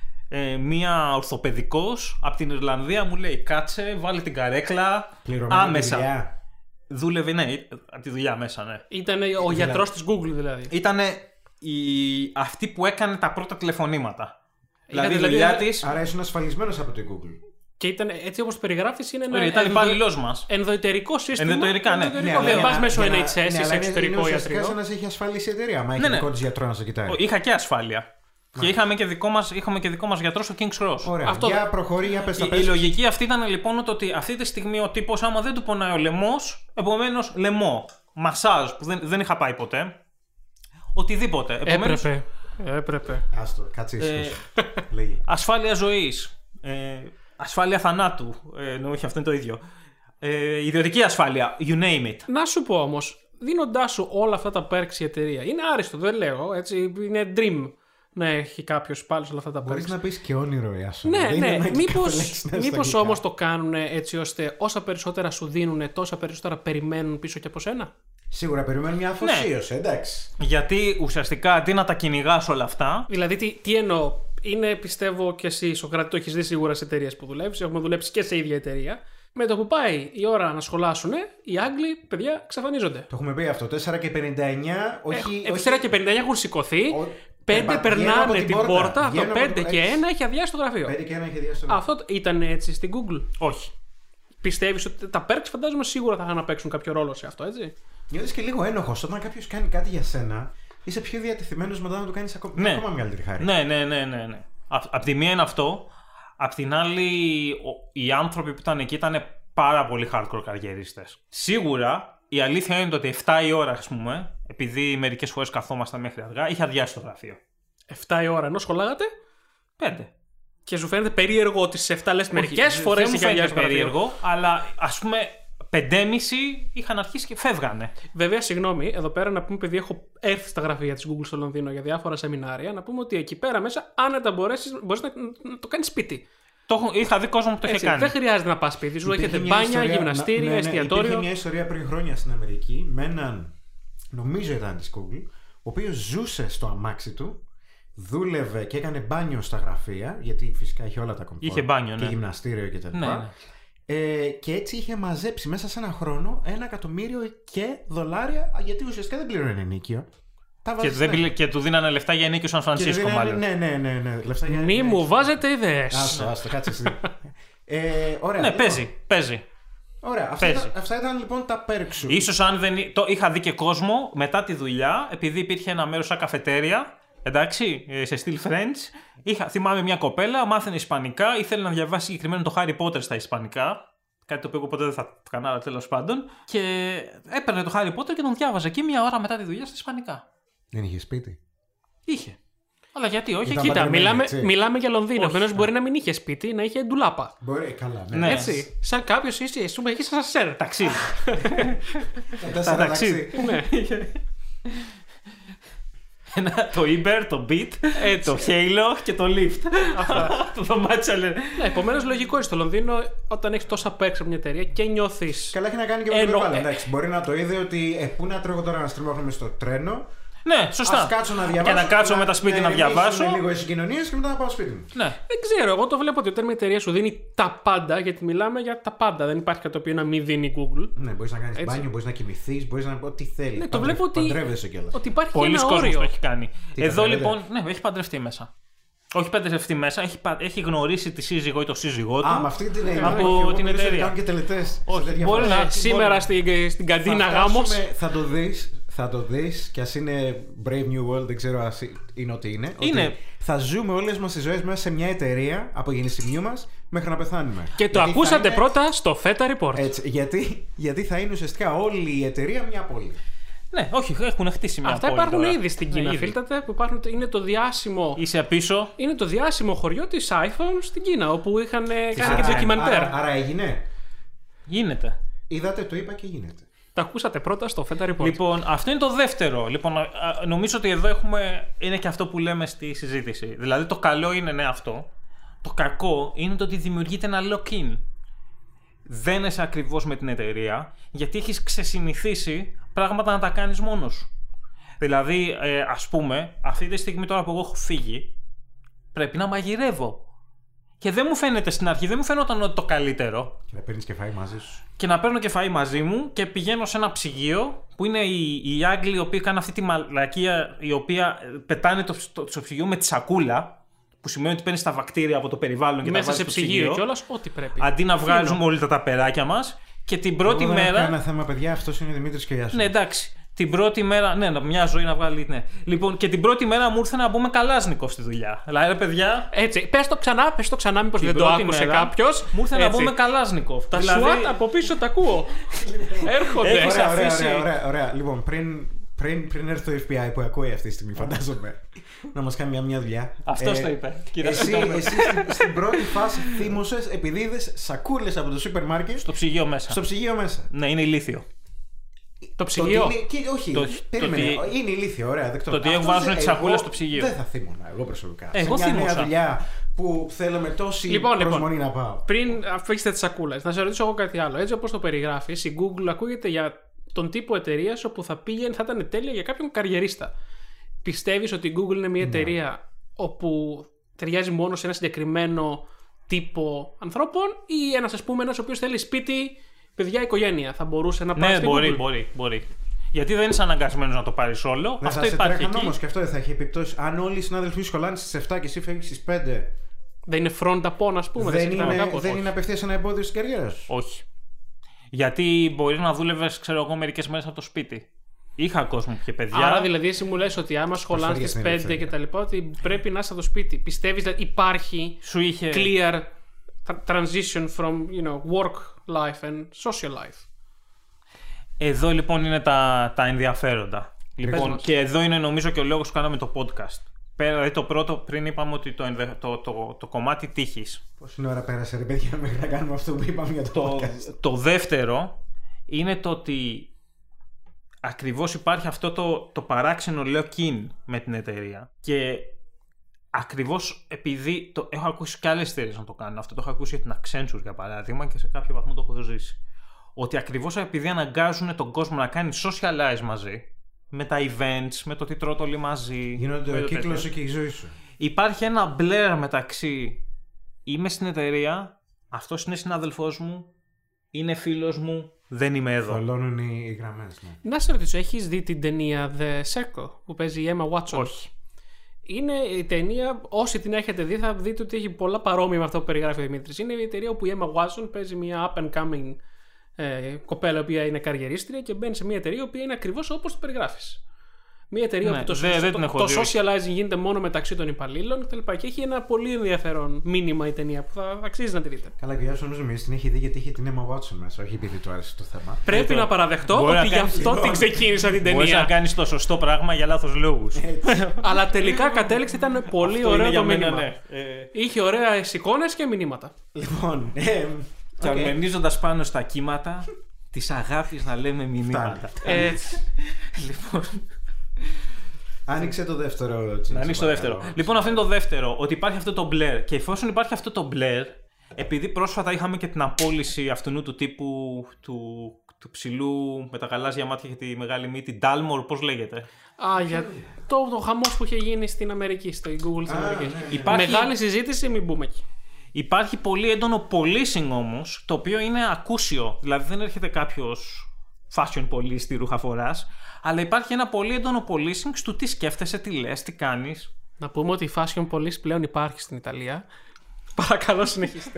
ε, μία ορθοπαιδικός από την Ιρλανδία μου λέει κάτσε, βάλε την καρέκλα, Πληρωμένη άμεσα. δουλειά. Δούλευε, ναι, από τη δουλειά μέσα, ναι. Ήταν ο γιατρός της Google δηλαδή. Ήτανε η, αυτή που έκανε τα πρώτα τηλεφωνήματα. Δηλαδή η δηλαδή- δουλειά της, Άρα ήσουν ασφαλισμένος από την Google. Και ήταν έτσι όπως περιγράφεις είναι ένα ωραία, ήταν ενδο- υπάλληλός μας. ενδοητερικό σύστημα. Ενδοητερικά, ναι. Ενδοητερικό. αλλά Δεν για πας να- μέσω για να- εν έιτς ες ναι, ή αλλά σε είναι- εξωτερικό είναι ουσιαστικά ιατρείο. σαν να σε έχει ασφαλίσει η εταιρεία. Μα έχει Ναι, ναι. δικό της γιατρό να σε κοιτάει. Είχα και ασφάλεια. Και είχαμε και, δικό μας, είχαμε και δικό μας γιατρό στο King's Cross. Ωραία. Αυτό- Για προχωρεί, για πες τα Η, η πες. λογική αυτή ήταν λοιπόν το ότι αυτή τη στιγμή ο τύπος άμα δεν του πονάει ο λαιμός, επομένως λαιμό, μασάζ που δεν, δεν είχα πάει ποτέ, οτιδήποτε. Επομένως, Έπρεπε. Έπρεπε. Άστο, κάτσε Ε, ήσυχος. Λέγε. ασφάλεια ζωής, Ε, ασφάλεια θανάτου. Ε, no, όχι, αυτό είναι το ίδιο. Ε, ιδιωτική ασφάλεια. You name it. Να σου πω όμως, δίνοντάς σου όλα αυτά τα perks η εταιρεία, είναι άριστο, δεν λέω. Έτσι, είναι dream να έχει κάποιος πάλι όλα αυτά τα perks. Μπορείς να πεις και όνειρο, Ιάσο. Ναι, ναι. Μήπως, μήπως όμως το κάνουν έτσι ώστε όσα περισσότερα σου δίνουν, τόσα περισσότερα περιμένουν πίσω και από σένα. Σίγουρα περιμένουν μια αφοσίωση, ναι. Εντάξει. Γιατί ουσιαστικά αντί να τα κυνηγάς όλα αυτά. Δηλαδή, τι, τι εννοώ. Είναι, πιστεύω και εσύ, Σοκράτη, το έχεις δει σίγουρα σε εταιρείες που δουλεύεις. Έχουμε δουλέψει και σε ίδια εταιρεία. Με το που πάει η ώρα να σχολάσουν, οι Άγγλοι, παιδιά, εξαφανίζονται. Το έχουμε πει αυτό. τέσσερα και πενήντα εννιά, όχι. Ε, τέσσερα και πενήντα εννιά έχουν σηκωθεί. Ο... πέντε περνάνε την, την πόρτα. πόρτα το πέντε και ένα έχει αδειάσει το γραφείο. πέντε και ένα έχει αδειάσει το γραφείο. Αυτό ήταν έτσι στην Google. Όχι. Πιστεύεις ότι τα perks φαντάζομαι σίγουρα θα είχαν να παίξουν κάποιο ρόλο σε αυτό, έτσι. Νιώθεις και λίγο ένοχος. Όταν κάποιος κάνει κάτι για σένα, είσαι πιο διατεθειμένος μετά να του κάνεις ακόμα, ναι. ακόμα μεγαλύτερη χάρη. Ναι, ναι, ναι, ναι. ναι. Απ' τη μία είναι αυτό. Απ' την άλλη, οι άνθρωποι που ήταν εκεί ήταν πάρα πολύ hardcore καριερίστες. Σίγουρα η αλήθεια είναι ότι εφτά η ώρα, ας πούμε, επειδή μερικές φορές καθόμασταν μέχρι αργά, είχε αδειάσει το γραφείο. εφτά η ώρα ενώ σχολάγατε. πέντε. Και σου φαίνεται περίεργο ότι σε εφτά λες μερικές φορές είχε αδειάσει το γραφείο. Περίεργο, αλλά ας πούμε πέντε και μισή είχαν αρχίσει και φεύγανε. Βέβαια, συγγνώμη, εδώ πέρα να πούμε, επειδή έχω έρθει στα γραφεία της Google στο Λονδίνο για διάφορα σεμινάρια, να πούμε ότι εκεί πέρα μέσα, άνετα μπορείς, μπορείς να, να το κάνεις σπίτι. Το έχω, είχα δει κόσμο που το Έτσι, είχε κάνει. Δεν χρειάζεται να πας σπίτι σου, έχετε μπάνια, ιστορία, γυμναστήρια, ναι, ναι, εστιατόριο. Υπήρχε μια ιστορία πριν χρόνια στην Αμερική με έναν, νομίζω ήταν της Google, ο οποίος ζούσε στο αμάξι του, δούλευε και έκανε μπάνιο στα γραφεία, γιατί φυσικά είχε όλα τα κομπιούτερ. Είχε μπάνιο, ναι. Και γυμναστήριο κτλ. Ναι, ναι. Ε, και έτσι είχε μαζέψει μέσα σε ένα χρόνο ένα εκατομμύριο και δολάρια, γιατί ουσιαστικά δεν πλήρωνε ενίκιο. Και, δεν, και του δίνανε λεφτά για ενίκιο Σαν Φρανσίσκο, μάλλον. Ναι, ναι, ναι, ναι. Λεφτά για... Μη μου βάζετε ιδέες. Άστο, άστο, κάτσε εσύ. ε, ωραία, ναι, λοιπόν. παίζει, παίζει. Ωραία, αυτά, ήταν, αυτά ήταν λοιπόν τα perks σου. Ίσως αν δεν. Το, είχα δει και κόσμο μετά τη δουλειά, επειδή υπήρχε ένα μέρος σαν καφετέρια, εντάξει, σε στυλ French. Είχα, θυμάμαι μια κοπέλα, μάθαινε Ισπανικά, ήθελε να διαβάσει συγκεκριμένα το Harry Potter στα Ισπανικά. Κάτι το οποίο εγώ ποτέ δεν θα κάνω, αλλά τέλος πάντων. Και έπαιρνε το Harry Potter και τον διάβαζε εκεί μια ώρα μετά τη δουλειά στα Ισπανικά. Δεν είχε σπίτι. Είχε. Αλλά γιατί όχι. Ήταν κοίτα, μιλάμε, μιλάμε για Λονδίνο. Επομένως μπορεί να μην είχε σπίτι, να είχε ντουλάπα. Μπορεί, καλά. Ναι. Ναι. Έτσι. Σαν κάποιο είσαι, εσύ μου έχει σαν σερ. Ταξί. Τα ταξί. Ναι. Το Uber, το Beat, το Halo και το Lyft. Το δωμάτιο λένε. Ναι, επομένως λογικό είναι στο Λονδίνο όταν έχει τόσα perks από μια εταιρεία και νιώθεις. Καλά, έχει να κάνει και με το περιβάλλον. Εντάξει, μπορεί να το είδε ότι ε, πού να τρώγω τώρα να στριμώχνουμε στο τρένο. Ναι, σωστά. Ας κάτσω να διαβάσω. Και να κάτσω με τα σπίτι να, να διαβάσω. λίγο οι συγκοινωνίες και μετά να πάω σπίτι μου. Ναι. Δεν ξέρω, εγώ το βλέπω ότι όταν μια εταιρεία σου δίνει τα πάντα, γιατί μιλάμε για τα πάντα. Δεν υπάρχει κάτι το οποίο να μην δίνει η Google. Ναι, μπορείς να κάνεις μπάνιο, μπορείς να κοιμηθείς, μπορείς να πω ό,τι θέλεις. Ναι, το βλέπω ότι, ότι υπάρχει Πολλοί ένα όριο. Πολλοί κόσμος το έχει κάνει. Τι Εδώ παντρεύεται? λοιπόν, ναι, έχει παντρευτεί μέσα. Όχι παντρευτεί μέσα, έχει, έχει γνωρίσει τη σύζυγό ή το σύζυγό του. Α, με αυτή την εταιρεία. Από την εταιρεία. Κάνουν και τελετές. Όχι, μπορεί να, σήμερα στην, στην καντίνα γάμος. Θα το δεις. Θα το δεις και ας είναι Brave New World, δεν ξέρω ας είναι ό,τι είναι. Είναι. Ότι θα ζούμε όλες μας τις ζωές μέσα σε μια εταιρεία από γεννησιμιού μας μέχρι να πεθάνουμε. Και το γιατί ακούσατε είναι... πρώτα στο Feta Report. Έτσι, γιατί, γιατί θα είναι ουσιαστικά όλη η εταιρεία μια πόλη. Ναι, όχι, έχουν χτίσει μια Αυτά πόλη. Αυτά υπάρχουν τώρα. ήδη στην Κίνα, ναι, φίλτατε, που υπάρχουν, είναι το διάσημο. Είσαι πίσω. Είναι το διάσημο χωριό της iPhone στην Κίνα, όπου είχαν κάνει και ντοκιμαντέρ. Άρα, άρα έγινε. Γίνεται. Είδατε, το είπα και γίνεται. Τα ακούσατε πρώτα στο Feta Report. Λοιπόν, αυτό είναι το δεύτερο. Λοιπόν, νομίζω ότι εδώ έχουμε. Είναι και αυτό που λέμε στη συζήτηση. Δηλαδή, το καλό είναι ναι αυτό. Το κακό είναι το ότι δημιουργείται ένα lock-in. Δεν είσαι ακριβώς με την εταιρεία, γιατί έχεις ξεσυνηθίσει πράγματα να τα κάνεις μόνος σου. Δηλαδή, ε, ας πούμε, αυτή τη στιγμή τώρα που εγώ έχω φύγει, πρέπει να μαγειρεύω. Και δεν μου φαίνεται στην αρχή, δεν μου φαίνονταν ότι το καλύτερο. Και να παίρνεις και φαΐ μαζί σου. Και να παίρνω και φαΐ μαζί μου και πηγαίνω σε ένα ψυγείο που είναι οι, οι Άγγλοι οι οποίοι κάνουν αυτή τη μαλακία, η οποία πετάνε το, το, το ψυγείο με τη σακούλα. Που σημαίνει ότι παίρνεις τα βακτήρια από το περιβάλλον και μέσα τα βάζεις σε στο ψυγείο κιόλας, ό,τι πρέπει. Αντί να βγάζουμε όλοι τα ταπεράκια μας. Και την πρώτη εγώ μέρα. Δεν έχω ένα θέμα, παιδιά, αυτός είναι ο Δημήτρης και ο Ιάσος. Ναι, εντάξει. Την πρώτη μέρα. Ναι, μια ζωή να βγάλει. Ναι. Λοιπόν, και την πρώτη μέρα μου ήρθε να μπούμε καλάζνικο στη δουλειά. Δηλαδή, ρε παιδιά. Έτσι, πες το ξανά, πες το ξανά, μήπως δεν το άκουσε κάποιος. Μου ήρθε να μπούμε καλάζνικο. Τα δηλαδή... SWAT από πίσω τα ακούω. Έρχονται. Ωραία, ωραία, ωραία, ωραία, ωραία. Λοιπόν, πριν Πριν, πριν έρθει το εφ μπι άι που ακούει αυτή τη στιγμή, φαντάζομαι, να μας κάνει μια, μια δουλειά. Αυτός ε, το είπε. Εσύ, εσύ στην, στην πρώτη φάση θύμωσες επειδή είδες σακούλες από το σούπερ μάρκετ. Στο ψυγείο μέσα. Στο ψυγείο μέσα. Ναι, είναι ηλίθιο. Το ψυγείο. Το είναι, και, όχι, το, περίμενε. το, είναι ηλίθιο, ωραία. Δεκτό. Το ότι βάζουν τις σακούλες στο ψυγείο. Δεν θα θύμωνα εγώ προσωπικά. Εγώ σε μια θύμωσα. νέα δουλειά που θέλω με τόση Λοιπόν, προσμονή λοιπόν, να πάω. Πριν αφήσετε τις σακούλες, να σε ρωτήσω εγώ κάτι άλλο. Έτσι όπως το περιγράφεις, η Google ακούγεται για τον τύπο εταιρείας όπου θα πήγαινε, θα ήταν τέλεια για κάποιον καριερίστα. Πιστεύεις ότι η Google είναι μια εταιρεία όπου ταιριάζει μόνο σε ένα συγκεκριμένο τύπο ανθρώπων ή ένας, ας πούμε, ένας ο οποίος θέλει σπίτι, παιδιά, οικογένεια, θα μπορούσε να πάει Ναι, στην μπορεί, Google? μπορεί, μπορεί. Γιατί δεν είσαι αναγκασμένος να το πάρεις όλο. Δεν Αυτό θα σε υπάρχει τρέχαν εκεί. όμως και αυτό δεν θα έχει επιπτώσει. Αν όλοι οι συνάδελφοι σου κολλάνε στις επτά και εσύ φεύγεις στις πέντε, Δεν είναι front upon, ας πούμε. δεν, σε κοιτάνε είναι, κάπως. δεν είναι απευθείας ένα εμπόδιο στην καριέρα σου. Όχι. Γιατί μπορεί να δούλευες, ξέρω εγώ, μερικές μέρες από το σπίτι. Είχα κόσμο και παιδιά. Άρα δηλαδή εσύ μου λες ότι άμα σχολάνε Προσφέρει στις στην πέντε και ελευθερία. τα λοιπά, ότι πρέπει να είσαι από το σπίτι. Πιστεύεις δηλαδή υπάρχει Σου είχε. clear transition from, you know, work life and social life? Εδώ λοιπόν είναι τα, τα ενδιαφέροντα. Λοιπόν, μας. και εδώ είναι νομίζω και ο λόγος που κάναμε το podcast. Πέρα, δηλαδή το πρώτο, πριν είπαμε ότι το, ενδε- το, το, το κομμάτι τύχης. Πόση ώρα πέρασε, ρε παιδιά, μέχρι να κάνουμε αυτό που είπαμε για το, Το, podcast. το δεύτερο είναι το ότι ακριβώς υπάρχει αυτό το, το παράξενο lock-in με την εταιρεία. Και ακριβώς επειδή το, έχω ακούσει και άλλες εταιρείες να το κάνουν αυτό, το έχω ακούσει για την Accenture για παράδειγμα και σε κάποιο βαθμό το έχω ζήσει. Ότι ακριβώς επειδή αναγκάζουν τον κόσμο να κάνει socialize μαζί, με τα events, με το τι τρώτε όλοι μαζί. Γίνονται με ο το κύκλος τέτοιο. σου και η ζωή σου. Υπάρχει ένα blur μεταξύ είμαι στην εταιρεία, αυτός είναι συνάδελφός μου, είναι φίλος μου, δεν είμαι εδώ. Θολώνουν οι, οι γραμμές. Ναι. Να σε ρωτήσω, έχεις δει την ταινία The Circle που παίζει η Emma Watson? Όχι. Είναι η ταινία, όσοι την έχετε δει θα δείτε ότι έχει πολλά παρόμοια με αυτό που περιγράφει ο Δημήτρης. Είναι η ταινία όπου η Emma Watson παίζει μια up and coming ε, κοπέλα η οποία είναι καριερίστρια και μπαίνει σε μια εταιρεία η οποία είναι ακριβώς όπως το περιγράφεις. Μια εταιρεία Ναι, όπου το, δε- δεν το, την έχω το δει, socializing γίνεται μόνο μεταξύ των υπαλλήλων κτλ. Και, και έχει ένα πολύ ενδιαφέρον μήνυμα η ταινία που θα αξίζει να τη δείτε. Καλά, και ο Γιάννης νομίζω μη την έχει δει γιατί είχε την Emma Watson μέσα, όχι επειδή του άρεσε το θέμα. Πρέπει το- να παραδεχτώ μπορεί να ότι γι' κάνεις- αυτό την ξεκίνησα την Μπορείς να ταινία. κάνεις το σωστό πράγμα για λάθος λόγους. Αλλά τελικά κατέληξε, ήταν πολύ Αυτό ωραίο είναι για το μένα, μήνυμα. ναι. Ε, Είχε ωραίες εικόνες και μηνύματα. Λοιπόν, ε, Και οκ. αρμενίζοντας πάνω στα κύματα της αγάπης να λέμε μηνύματα. Έτσι. Λοιπόν, Άνοιξε το δεύτερο. να ανοίξει το δεύτερο. Λοιπόν, αυτό είναι το δεύτερο. Ότι υπάρχει αυτό το blur. Και εφόσον υπάρχει αυτό το blur, επειδή πρόσφατα είχαμε και την απόλυση αυτού του τύπου του, του ψηλού με τα γαλάζια μάτια και τη μεγάλη μύτη, Dalmor, πώς λέγεται. Α, για το, το χαμός που είχε γίνει στην Αμερική, στο Google της Α, Αμερικής. ναι. Υπάρχει- Μεγάλη συζήτηση, μην μπούμε εκεί. Υπάρχει πολύ έντονο policing όμως, το οποίο είναι ακούσιο. Δηλαδή δεν έρχεται κάποιος fashion police στη ρούχα φοράς, αλλά υπάρχει ένα πολύ έντονο policing στο τι σκέφτεσαι, τι λες, τι κάνεις. Να πούμε ότι η Fashion Police πλέον υπάρχει στην Ιταλία. Παρακαλώ συνεχίστε.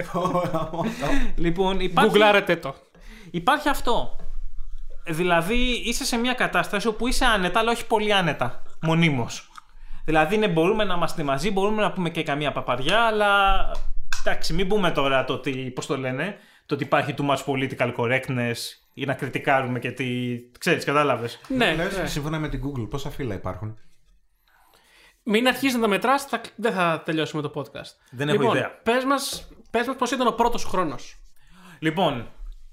Λοιπόν, υπάρχει, Γκουγκλάρετε το. υπάρχει αυτό. Δηλαδή είσαι σε μια κατάσταση όπου είσαι άνετα, αλλά όχι πολύ άνετα. Μονίμως. Δηλαδή ναι, μπορούμε να είμαστε μαζί, μπορούμε να πούμε και καμία παπαριά, αλλά εντάξει, μην πούμε τώρα το ότι, πώς το λένε, το ότι υπάρχει too much political correctness ή να κριτικάρουμε και τι. Ξέρεις, κατάλαβες. Ναι, Λες, ναι. σύμφωνα με την Google, πόσα φύλλα υπάρχουν. Μην αρχίσει να τα μετράς, θα... δεν θα τελειώσουμε το podcast. Δεν έχω λοιπόν, ιδέα. Πες μας, πες μας πώς ήταν ο πρώτος χρόνος. Λοιπόν,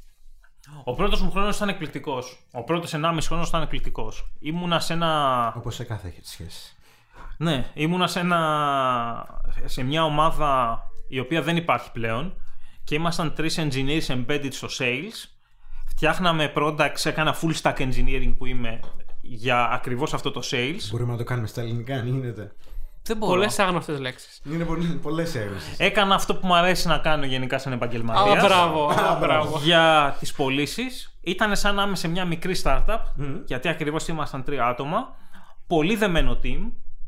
ο πρώτος μου χρόνος ήταν εκπληκτικός. Ο πρώτος ενάμιση χρόνος ήταν εκπληκτικός. Ήμουνα σε ένα. Όπως σε κάθε σχέση. Ναι, ήμουνα σε, ένα... σε μια ομάδα η οποία δεν υπάρχει πλέον και ήμασταν τρεις engineers embedded στο sales. Φτιάχναμε products, έκανα full stack engineering που είμαι για ακριβώς αυτό το sales. Μπορούμε να το κάνουμε στα ελληνικά, αν γίνεται. Δεν μπορώ. Πολλές άγνωστες λέξεις. Είναι πολλές έγνωσες. Έκανα αυτό που μου αρέσει να κάνω γενικά σαν Α, επαγγελματίας. μπράβο, α, μπράβο. Για τις πωλήσεις. Ήταν σαν να είμαι σε μια μικρή startup, γιατί ακριβώς ήμασταν τρία άτομα. Πολύ δεμένο team.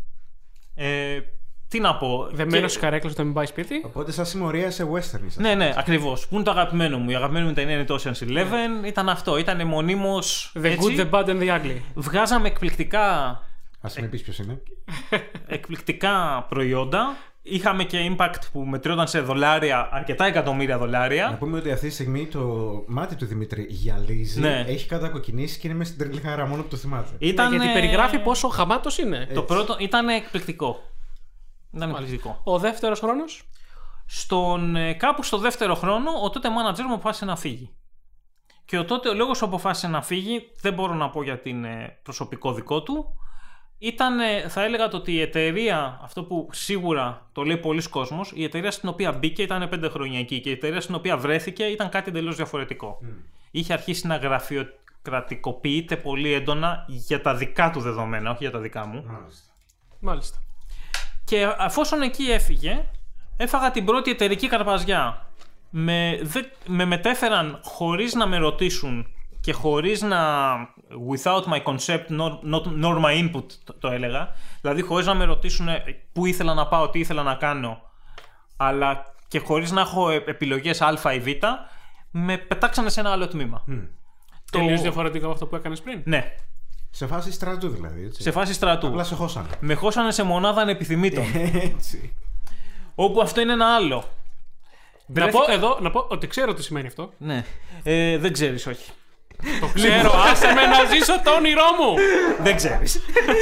Ε, τι να πω. Δεμένος και- και... καρέκλας το μην πάει σπίτι. Οπότε σαν συμμορία σε western ήσασταν. Ναι, ναι, ακριβώς. Που είναι το αγαπημένο μου. Η αγαπημένη μου ταινία είναι το Ocean's Eleven. Ήταν αυτό. Ήταν μονίμως. The έτσι. good, the bad and the ugly. Βγάζαμε εκπληκτικά, Ας με πεις ποιος είναι. εκπληκτικά προϊόντα. είχαμε και impact που μετριόταν σε δολάρια, αρκετά εκατομμύρια δολάρια. Να πούμε ότι αυτή τη στιγμή το μάτι του Δημήτρη γυαλίζει, ναι. έχει κατακοκκινήσει και είναι μέσα στην τρελή χαρά μόνο που το θυμάται. Ήταν, ναι, γιατί περιγράφει πόσο χαμάτος είναι. Το Έτσι. πρώτο ήταν εκπληκτικό. Ήταν εκπληκτικό. Ο δεύτερος χρόνος. Στον, κάπου στο δεύτερο χρόνο, ο τότε manager μου αποφάσισε να φύγει. Και ο τότε ο λόγος που αποφάσισε να φύγει, δεν μπορώ να πω για την προσωπικό δικό του. Ήταν, θα έλεγα το ότι η εταιρεία, αυτό που σίγουρα το λέει πολλοί κόσμος, η εταιρεία στην οποία μπήκε ήταν πέντε χρόνια εκεί και η εταιρεία στην οποία βρέθηκε ήταν κάτι εντελώς διαφορετικό. Mm. Είχε αρχίσει να γραφειοκρατικοποιείται πολύ έντονα για τα δικά του δεδομένα, όχι για τα δικά μου. Μάλιστα. Μάλιστα. Και αφόσον εκεί έφυγε, έφαγα την πρώτη εταιρική καρπαζιά. Με, δε, με μετέφεραν χωρίς να με ρωτήσουν και χωρίς να without my concept nor, not, nor my input το, το έλεγα, δηλαδή χωρίς να με ρωτήσουν πού ήθελα να πάω, τι ήθελα να κάνω, αλλά και χωρίς να έχω επιλογές α ή β, με πετάξανε σε ένα άλλο τμήμα. Mm. Το... Τελείως διαφορετικό από αυτό που έκανες πριν. Ναι. Σε φάση στρατού δηλαδή, έτσι. Σε φάση στρατού. Απλά σε χώσανε. Με χώσανε σε μονάδα ανεπιθυμήτων. Έτσι. Όπου αυτό είναι ένα άλλο. Να πω εδώ, να πω ότι ξέρω τι σημαίνει αυτό. Ναι. Ε, δεν ξέρεις, όχι. Το ξέρω, άσε με να ζήσω το όνειρό μου. Δεν ξέρεις.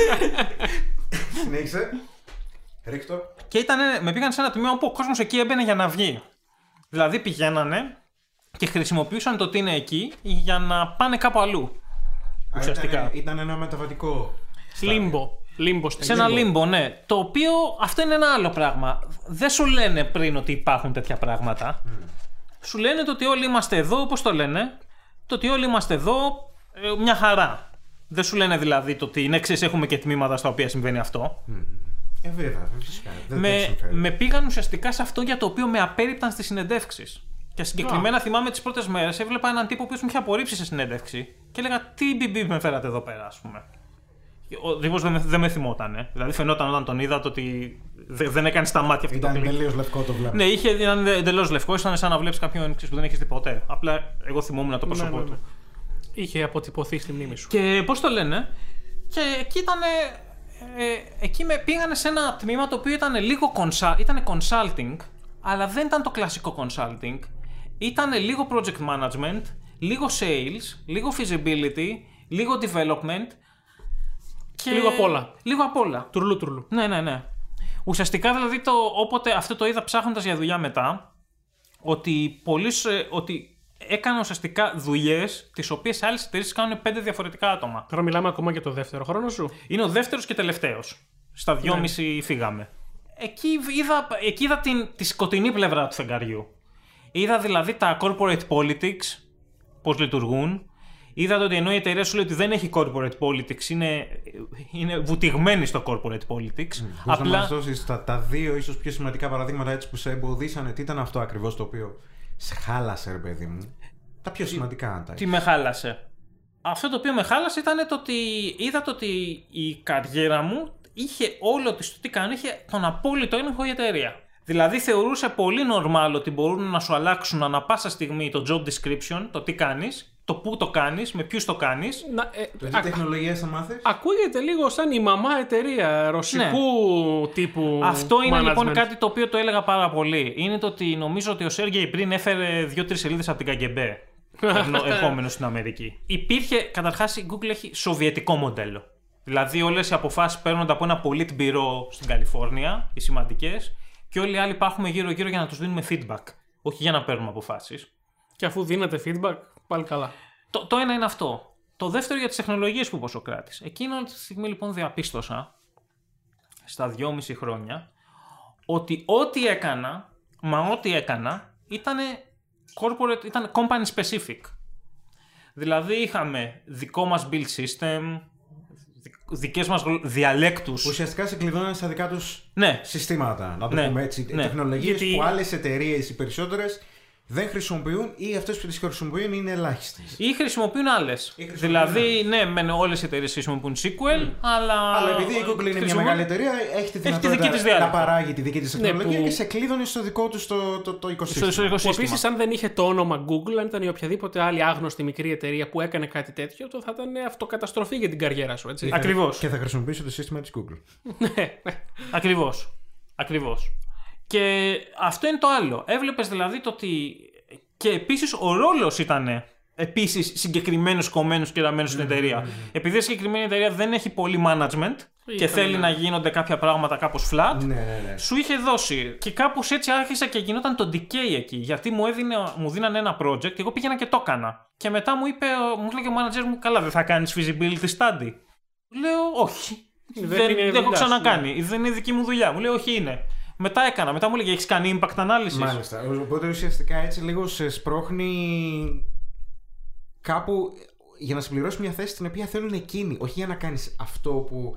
Συνέχισε. Ρίχτω. Και ήτανε, με πήγαν σε ένα τμήμα όπου ο κόσμος εκεί έμπαινε για να βγει. Δηλαδή πηγαίνανε και χρησιμοποιούσαν το ότι είναι εκεί για να πάνε κάπου αλλού. Α, ουσιαστικά. Ήταν, ήταν ένα μεταβατικό. Λίμπο. Λίμπο Σε ένα λίμπο, ναι. Το οποίο αυτό είναι ένα άλλο πράγμα. Δεν σου λένε πριν ότι υπάρχουν τέτοια πράγματα. Mm. Σου λένε το ότι όλοι είμαστε εδώ, όπως το λένε. Το ότι όλοι είμαστε εδώ, ε, μια χαρά. Δεν σου λένε δηλαδή το ότι είναι εξής, έχουμε και τμήματα στα οποία συμβαίνει αυτό. Mm. Ε, βέβαια, φυσικά. Δεν με, με πήγαν ουσιαστικά σε αυτό για το οποίο με απέρριπταν στις συνεντεύξεις. Και συγκεκριμένα oh. θυμάμαι τις πρώτες μέρες έβλεπα έναν τύπο που μου είχε απορρίψει σε συνέντευξη και έλεγα τι μπιμπι με φέρατε εδώ πέρα, ας πούμε. Ο τύπος δεν, δεν με θυμότανε. Δηλαδή φαινόταν όταν τον είδα το ότι δε, δεν έκανε στα μάτια αυτό. Ήταν τελείως λευκό το βλέμμα. Ναι, είχε, ήταν εντελώς λευκό, ήταν σαν να βλέπεις κάποιον που δεν έχεις δει ποτέ. Απλά εγώ θυμόμουν το πρόσωπό ναι, ναι, ναι. του. Είχε αποτυπωθεί στη μνήμη σου. Και πώς το λένε, και εκεί ήταν. Ε, εκεί με πήγανε σε ένα τμήμα το οποίο ήταν λίγο consul, ήτανε consulting, αλλά δεν ήταν το κλασικό consulting. Ήταν λίγο project management, λίγο sales, λίγο feasibility, λίγο development. Και... Λίγο απ' όλα. Λίγο απ' όλα. Τουρλού τουρλού. Ναι, ναι, ναι. Ουσιαστικά δηλαδή το, όποτε αυτό το είδα ψάχνοντας για δουλειά μετά, ότι, πολλοί, ότι έκανα ουσιαστικά δουλειές τις οποίες σε άλλες εταιρείες κάνουν πέντε διαφορετικά άτομα. Τώρα μιλάμε ακόμα για το δεύτερο χρόνο σου. Είναι ο δεύτερος και τελευταίος. Στα δυόμιση ναι. φύγαμε. Εκεί είδα, εκεί είδα την, τη σκοτεινή πλευρά του φεγγαριού. Είδα δηλαδή τα corporate politics, πώς λειτουργούν. Είδατε ότι ενώ η εταιρεία σου λέει ότι δεν έχει corporate politics, είναι, είναι βουτυγμένη στο corporate politics. Mm. Απλά... να μας δώσεις τα, τα δύο ίσως πιο σημαντικά παραδείγματα έτσι που σε εμποδίσανε, τι ήταν αυτό ακριβώς το οποίο σε χάλασε, ρε παιδί μου. Τα πιο σημαντικά αν τα Τι με χάλασε. Αυτό το οποίο με χάλασε ήταν το ότι είδατε ότι η καριέρα μου είχε όλο της το τι κάνει, είχε τον απόλυτο έλεγχο η εταιρεία. Δηλαδή θεωρούσε πολύ normal ότι μπορούν να σου αλλάξουν ανά πάσα στιγμή το job description, το τι κάνεις, το πού το κάνεις, με ποιους το κάνεις. Να, ε, το τι α, τεχνολογίες θα μάθεις. Ακούγεται λίγο σαν η μαμά εταιρεία ρωσικού ναι. τύπου. Αυτό είναι management. Λοιπόν κάτι το οποίο το έλεγα πάρα πολύ. Είναι το ότι νομίζω ότι ο Σέργεϊ πριν έφερε δύο-τρεις σελίδες από την καγκεμπέ. Ερχόμενο στην Αμερική. Υπήρχε, καταρχάς η Google έχει σοβιετικό μοντέλο. Δηλαδή όλες οι αποφάσεις παίρνονται από ένα politburo στην Καλιφόρνια, οι σημαντικές, και όλοι οι άλλοι υπάρχουμε γύρω-γύρω για να τους δίνουμε feedback. Όχι για να παίρνουμε αποφάσεις. Και αφού δίνετε feedback, πάλι καλά. Το, το ένα είναι αυτό. Το δεύτερο για τις τεχνολογίες που είπε ο Σωκράτης. Εκείνη τη στιγμή λοιπόν διαπίστωσα στα δυόμιση χρόνια ότι ό,τι έκανα, μα ό,τι έκανα ήταν corporate, ήταν company specific. Δηλαδή είχαμε δικό μας build system, δικές μας διαλέκτους. Ουσιαστικά σε κλειδώνανε στα δικά τους ναι. συστήματα. Να το ναι. πούμε έτσι. Ναι. Τεχνολογίες Γιατί... που άλλες εταιρείες οι περισσότερες δεν χρησιμοποιούν ή αυτές που τις χρησιμοποιούν είναι ελάχιστες. Ή χρησιμοποιούν άλλες. Δηλαδή, ναι, μεν όλες οι εταιρείες χρησιμοποιούν σι κιου ελ, mm. αλλά. Αλλά επειδή η Google είναι μια μεγάλη εταιρεία, έχει τη δυνατότητα έχει τη να παράγει τη δική της τεχνολογία ναι, που... και σε κλείδωνε στο δικό του το, το, το οικοσύστημα. Στο, στο οικοσύστημα. Επίσης, αν δεν είχε το όνομα Google, αν ήταν η οποιαδήποτε άλλη άγνωστη μικρή εταιρεία που έκανε κάτι τέτοιο, το θα ήταν αυτοκαταστροφή για την καριέρα σου. Έτσι. Ακριβώς. Και θα χρησιμοποιήσω το σύστημα της Google. Ακριβώς. Ακριβώς. Και αυτό είναι το άλλο. Έβλεπες δηλαδή το ότι. Και επίσης ο ρόλος ήταν επίσης συγκεκριμένος, κομμένος και ραμμένος στην εταιρεία. Mm-hmm. Επειδή η συγκεκριμένη εταιρεία δεν έχει πολύ management ή και θέλει ναι. να γίνονται κάποια πράγματα κάπως flat, ναι, ναι, ναι. σου είχε δώσει. Και κάπως έτσι άρχισε και γινόταν το decay εκεί. Γιατί μου, έδινε, μου δίνανε ένα project και εγώ πήγαινα και το έκανα. Και μετά μου είπε, μου λέει ο manager μου, καλά, δεν θα κάνεις feasibility study. Λέω, όχι. Δεν, δεν, δεν έχω ξανακάνει. Ναι. Δεν είναι δική μου δουλειά. Μου λέει, όχι είναι. Μετά έκανα. Μετά μου λέει, έχεις κάνει impact analysis. Μάλιστα. Οπότε ουσιαστικά έτσι λίγο σε σπρώχνει κάπου για να συμπληρώσει μια θέση την οποία θέλουν εκείνοι. Όχι για να κάνεις αυτό που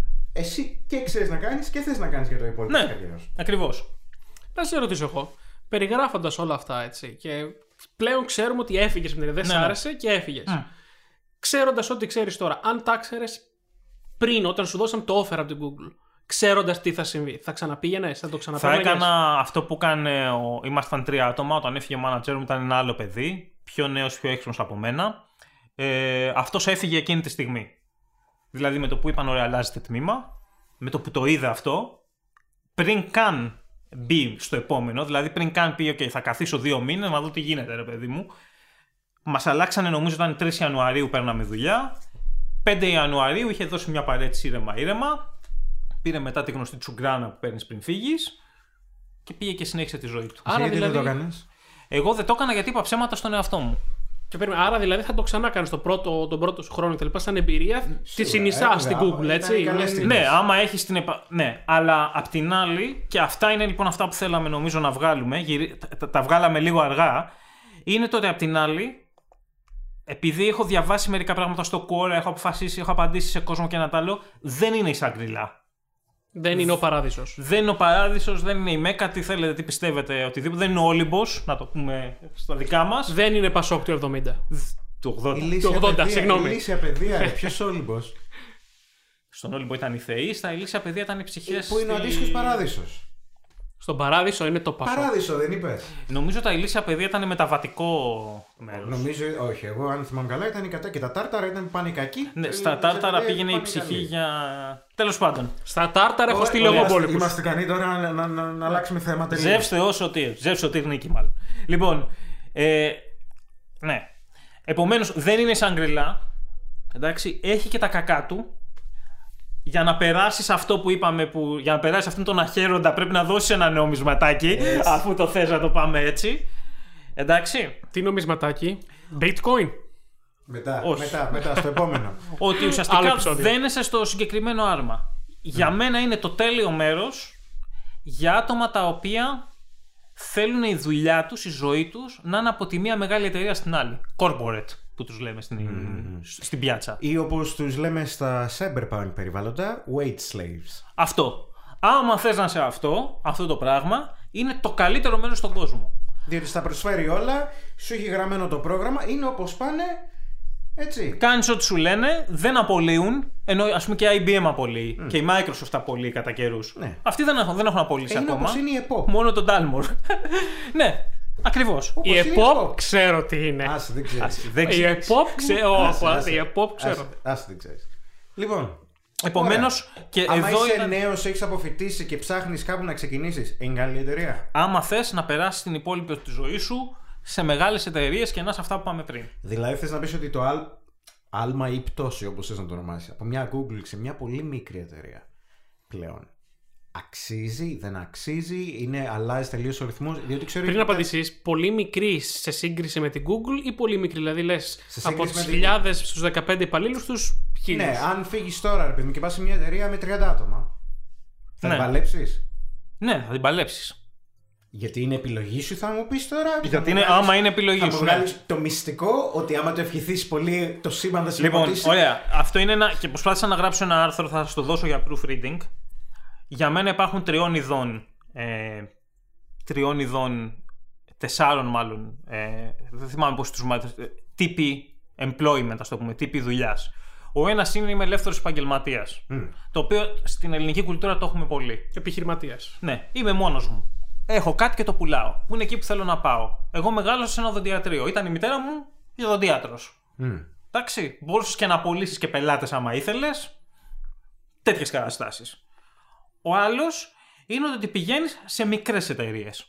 εσύ και ξέρεις να κάνεις και θες να κάνεις για το υπόλοιπο. Ναι, ακριβώς. Να σε ρωτήσω εγώ, περιγράφοντας όλα αυτά έτσι, και πλέον ξέρουμε ότι έφυγες με την δεν σ' άρεσε και έφυγες. Mm. Ξέροντας ό,τι ξέρεις τώρα, αν τα ξέρεις πριν, όταν σου δώσαν το offer από την Google, ξέροντας τι θα συμβεί, θα ξαναπήγαινες, θα το ξαναπήγαινες? Θα έκανα αυτό που έκανε. Ο... Ήμασταν τρία άτομα. Όταν έφυγε ο manager μου, ήταν ένα άλλο παιδί, πιο νέος, πιο έξυπνος από μένα. Ε, αυτός έφυγε εκείνη τη στιγμή. Δηλαδή με το που είπαν, ωραία, αλλάζετε τμήμα, με το που το είδε αυτό, πριν καν μπει στο επόμενο, δηλαδή πριν καν πει, OK, θα καθίσω δύο μήνες να δω τι γίνεται, ρε παιδί μου. Μας αλλάξανε, νομίζω ήταν τρεις Ιανουαρίου, παίρναμε δουλειά. πέντε Ιανουαρίου είχε δώσει μια παρέτηση ήρεμα-ήρεμα. Πήρε μετά τη γνωστή τσουγκράνα που παίρνεις πριν φύγεις και πήγε και συνέχισε τη ζωή του. Άρα γιατί δηλαδή... δεν το έκανες? Εγώ δεν το έκανα γιατί είπα ψέματα στον εαυτό μου. Και πρέπει, άρα δηλαδή θα το ξανά κάνεις το πρώτο, τον πρώτο σου χρόνο και λοιπά, σαν εμπειρία. Τη συνιστά στην Google, έτσι. Ναι, άμα έχεις την. Επα... Ναι, αλλά απ' την άλλη, και αυτά είναι λοιπόν αυτά που θέλαμε νομίζω να βγάλουμε, γυρι... τα, τα βγάλαμε λίγο αργά, είναι τότε απ' την άλλη, επειδή έχω διαβάσει μερικά πράγματα στο Quora, έχω αποφασίσει, έχω απαντήσει σε κόσμο και ένα τ' άλλο, δεν είναι η Σαγκριλά. Δεν είναι ο παράδεισος. Δεν είναι ο παράδεισος, δεν είναι η Μέκα, τι θέλετε, τι πιστεύετε, οτιδήποτε. Δεν είναι ο Όλυμπος, να το πούμε στα δικά μας. Δεν είναι Πασόκ του εβδομήντα. Του ογδόντα. Του ογδόντα, συγγνώμη. Η Ηλίσια Παιδεία, ποιος Όλυμπος? Στον Όλυμπο ήταν οι Θεοί, στα Ηλίσια Παιδεία ήταν οι ψυχές. Που είναι ο αντίστοιχος Παράδεισος. Στον Παράδεισο είναι το Πασόκ. Παράδεισο, δεν είπες? Νομίζω τα Ηλίσια Παιδεία ήταν μεταβατικό μέρος. Νομίζω, όχι, εγώ αν θυμάμαι καλά ήταν η κατά και τα Τάρταρα ήταν πανικακοί. Ναι, στα Τάρταρα πήγαινε η ψυχή για. Τέλος πάντων. Στα Τάρταρα έχω στείλει εγώ πόλεμο. Είμαστε ικανοί τώρα να, να, να, να αλλάξουμε θέμα τελείως. Ζεύστε όσο τι. Ζεύστε ότι νίκη, μάλλον. Λοιπόν. Ε, ναι. Επομένως δεν είναι σαν γκριλά. Εντάξει, έχει και τα κακά του. Για να περάσεις αυτό που είπαμε, που για να περάσεις αυτόν τον αχαίροντα πρέπει να δώσεις ένα νομισματάκι, yes. Αφού το θες να το πάμε έτσι. Εντάξει. Τι νομισματάκι? Bitcoin. Μετά, μετά, μετά, στο επόμενο. Ότι ουσιαστικά δένεσαι στο συγκεκριμένο άρμα. Για mm. μένα είναι το τέλειο μέρος για άτομα τα οποία θέλουν η δουλειά τους, η ζωή τους να είναι από τη μία μεγάλη εταιρεία στην άλλη. Corporate, που τους λέμε στην, mm. στην πιάτσα. Ή όπως τους λέμε στα cyberpunk περιβάλλοντα, wage slaves. Αυτό. Άμα θες να είσαι αυτό, αυτό το πράγμα, είναι το καλύτερο μέρος στον κόσμο. Διότι στα προσφέρει όλα, σου έχει γραμμένο το πρόγραμμα, είναι όπως πάνε, έτσι. Κάνεις ό,τι σου λένε, δεν απολύουν, ενώ ας πούμε και η άι μπι εμ απολύει mm. και η Microsoft απολύει κατά καιρούς. Ναι. Αυτοί δεν έχουν, δεν έχουν απολύσει είναι ακόμα. Όπως είναι η ΕΠΟΠ. Μόνο τον Dalmor. Ναι. Ακριβώς. Η ΕΠΟΠ ξέρω τι είναι. Ας, δεν ξέρεις. Η ΕΠΟΠ ξέρω. Η ΕΠΟΠ ξέρω. Ας, δεν ξέρεις. Λοιπόν. Επομένως, και άμα εδώ είσαι ήταν... νέος, έχεις αποφοιτήσει και ψάχνεις κάπου να ξεκινήσεις, είναι καλή εταιρεία. Άμα θες να περάσεις την υπόλοιπη τη ζωή σου σε μεγάλες εταιρείες και να είσαι αυτά που πάμε πριν. Δηλαδή θες να πεις ότι το άλ... άλμα ή πτώση, όπως θες να το ονομάσεις, από μια Google σε μια πολύ μικρή εταιρεία πλέον, αξίζει, δεν αξίζει, είναι, αλλάζει τελείως ο ρυθμός? Διότι ξέρω πριν απαντήσεις, πολύ μικρή σε σύγκριση με την Google ή πολύ μικρή? Δηλαδή λες από τις χιλιάδες την... στους δεκαπέντε υπαλλήλους τους χίλιους. Ναι, αν φύγεις τώρα ρε παιδί και πας σε μια εταιρεία με τριάντα άτομα, θα ναι. την παλέψεις? Ναι, θα την παλέψεις. Γιατί είναι επιλογή σου, θα μου πεις τώρα. Γιατί είναι, βγάλεις, άμα είναι επιλογή θα σου. Θα βγάλεις ναι. το μυστικό ότι άμα το ευχηθείς πολύ το σύμπαν θα σε Λοιπόν, ερωτήσει. Ωραία. Αυτό είναι ένα. Και προσπάθησα να γράψω ένα άρθρο, θα σας το δώσω για proofreading. Για μένα υπάρχουν τριών ειδών. Ε, τριών ειδών. Τεσσάρων μάλλον. Ε, δεν θυμάμαι πώς τους μάθω. Τύποι employment, ας το πούμε. Τύποι δουλειάς. Ο ένας είναι είμαι ελεύθερος επαγγελματίας. Mm. Το οποίο στην ελληνική κουλτούρα το έχουμε πολύ. Επιχειρηματίας. Ναι, είμαι μόνος μου. Έχω κάτι και το πουλάω. Που είναι εκεί που θέλω να πάω. Εγώ μεγάλωσα σε ένα οδοντιατρίο. Ήταν η μητέρα μου οδοντίατρος. Mm. Εντάξει. Μπορούσες και να πωλήσεις και πελάτες άμα ήθελες. Τέτοιες καταστάσεις. Ο άλλος είναι ότι πηγαίνεις σε μικρές εταιρείες.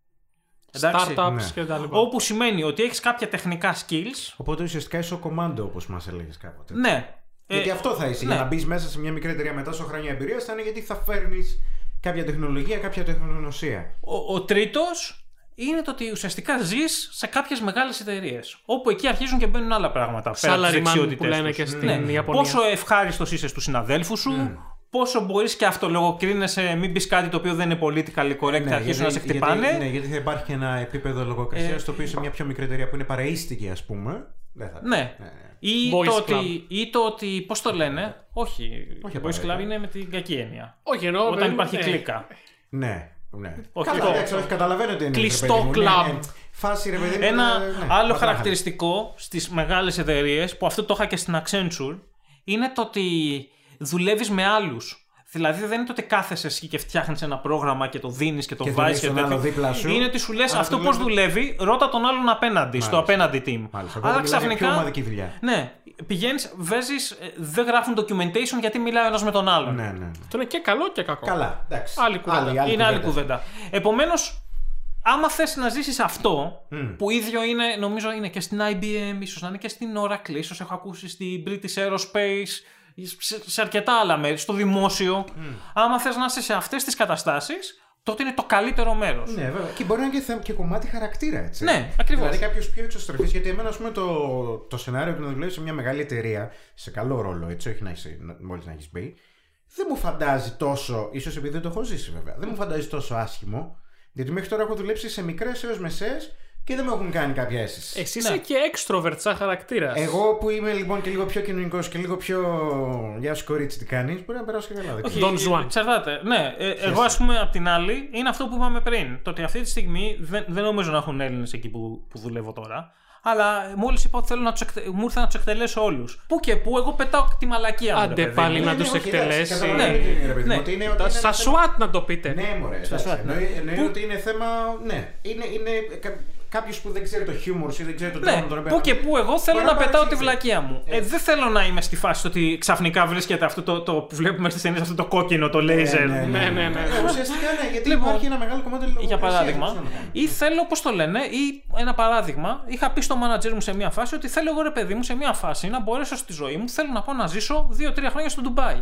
Startups ναι. και τα λοιπά. Όπου σημαίνει ότι έχεις κάποια τεχνικά skills. Οπότε ουσιαστικά είσαι ο κομμάντο, όπως μας έλεγες κάποτε. Ναι. Γιατί Ε, αυτό θα είσαι. ναι. Για να μπει μέσα σε μια μικρή εταιρεία μετά στο χρόνια εμπειρία θα είναι γιατί θα φέρνεις κάποια τεχνολογία, κάποια τεχνογνωσία. Ο, ο τρίτος είναι το ότι ουσιαστικά ζεις σε κάποιες μεγάλες εταιρείες. Όπου εκεί αρχίζουν και μπαίνουν άλλα πράγματα. Πέρα από τις Salaryman δεξιότητες που λένε τους. και στην Ναι. Ιαπωνία. Πόσο ευχάριστος είσαι στους συναδέλφους σου. Πόσο μπορείς και αυτολογοκρίνεσαι, μην πεις κάτι το οποίο δεν είναι politically correct και αρχίσουν να σε χτυπάνε. Γιατί, ναι, γιατί θα υπάρχει και ένα επίπεδο λογοκρισίας Ε, το οποίο σε μια πιο μικρή εταιρεία που είναι παρεΐστικη, ας πούμε. Δεν θα Ναι. Ή Boys το, Club. ότι, ή το ότι. Πώς το λένε. Όχι. Όχι Boys απαραίτητα. Club είναι με την κακή έννοια. Όχι, εννοώ. Όταν δεν- υπάρχει ναι. κλίκα. Ναι, ναι. Όχι, Καλά, το- εντάξει, όχι, καταλαβαίνω τι είναι. Κλειστό ρε παιδί μου, κλαμπ. ναι, ναι. Φάση, ρε παιδί μου, Ένα ναι, ναι, άλλο πατράχαλη. χαρακτηριστικό στις μεγάλες εταιρείες, που αυτό το είχα και στην Accenture, είναι το ότι δουλεύεις με άλλους. Δηλαδή δεν είναι το ότι κάθεσαι εσύ και φτιάχνεις ένα πρόγραμμα και το δίνεις και το Και του βάζεις λες και τον τέτοιο. άλλο δίπλα σου. Είναι ότι σου λες Αλλά αυτό του πώς λες- δουλεύει, ρώτα τον άλλον απέναντι, στο Μάλιστα. απέναντι team. Μάλιστα. Αλλά Οπότε μιλάμε για πιο ξαφνικά. ομαδική δουλειά. Ναι, πηγαίνεις, βέζεις, ε, δεν γράφουν documentation γιατί μιλάει ο ένας με τον άλλον. Ναι, ναι, ναι. Αυτό είναι και καλό και κακό. Καλά, εντάξει. Άλλη κουβέντα. Είναι άλλη κουβέντα. Επομένως, άμα θες να ζήσεις αυτό, που ίδιο είναι, νομίζω είναι και στην άι μπι εμ, ίσως να είναι και στην Oracle, ίσως έχω ακούσει στην British Aerospace, σε, σε αρκετά άλλα μέρη, στο δημόσιο. Άμα θες να είσαι σε αυτές τις καταστάσεις, τότε είναι το καλύτερο μέρος. Ναι, βέβαια. Και μπορεί να είναι και, θέμα, και κομμάτι χαρακτήρα, έτσι. Ναι, ακριβώς. Δηλαδή κάποιο πιο εξωστρεφής. Γιατί εμένα, ας πούμε, το, το σενάριο του να δουλεύει σε μια μεγάλη εταιρεία, σε καλό ρόλο, έτσι, όχι να είσαι, μόλις να έχει μπει, δεν μου φαντάζει τόσο. Ίσως επειδή δεν το έχω ζήσει, βέβαια. Δεν μου φαντάζει τόσο άσχημο. Γιατί μέχρι τώρα έχω δουλέψει σε μικρές έως μεσαίες και δεν με έχουν κάνει κάποια αίσθηση. Εσύ Ναι. είσαι και extrovert σαν χαρακτήρας. Εγώ που είμαι λοιπόν και λίγο πιο κοινωνικός και λίγο πιο. Γεια σου, κορίτσι, τι κάνεις, μπορεί να περάσω και καλά. δεν Όχι, ξέρω. Don Juan. εξαρτάται. Ναι, ε, εγώ ας πούμε απ' την άλλη είναι αυτό που είπαμε πριν. Το ότι αυτή τη στιγμή δεν, δεν νομίζω να έχουν Έλληνες εκεί που, που δουλεύω τώρα. Αλλά μόλις είπα ότι θέλω να τους εκτε... μου ήρθε να τους εκτελέσω όλους. Πού και πού, εγώ πετάω τη μαλακία μου. Άντε ρε παιδί πάλι μου. να Ναι, τους ναι, όχι, εντάξει, εκτελέσει. καταλαβαίνω Ναι. τι είναι, ρε παιδί μου, Ναι. ότι είναι- ότι Τα- είναι Στα ένα θέμα- SWAT να το πείτε. Ναι, μωρέ. εντάξει, SWAT, ναι. Εννοεί, εννοεί Που- ότι είναι θέμα. Ναι. Είναι, είναι κάποιο που δεν ξέρει το χιούμορ ή δεν ξέρει τον τρόπο Ναι, με τον οποίο. πού και πού εγώ θέλω Μπορεί να να πετάω τη παρεξηγηθεί. βλακεία μου. Ε, δεν θέλω να είμαι στη φάση ότι ξαφνικά βρίσκεται αυτό το, το που βλέπουμε στις ταινίες, αυτό το κόκκινο, το λέιζερ. ναι, ναι, ναι. Ε, Ουσιαστικά ναι, γιατί Λοιπόν, υπάρχει ένα μεγάλο κομμάτι Για λογοκρισίας, παράδειγμα, πώς να το κάνουμε. ή θέλω, πώς το λένε, ή ένα παράδειγμα, είχα πει στο manager μου σε μια φάση ότι θέλω εγώ ρε παιδί μου σε μια φάση να μπορέσω στη ζωή μου, θέλω να πάω να ζήσω δύο τρία χρόνια στο Ντουμπάι.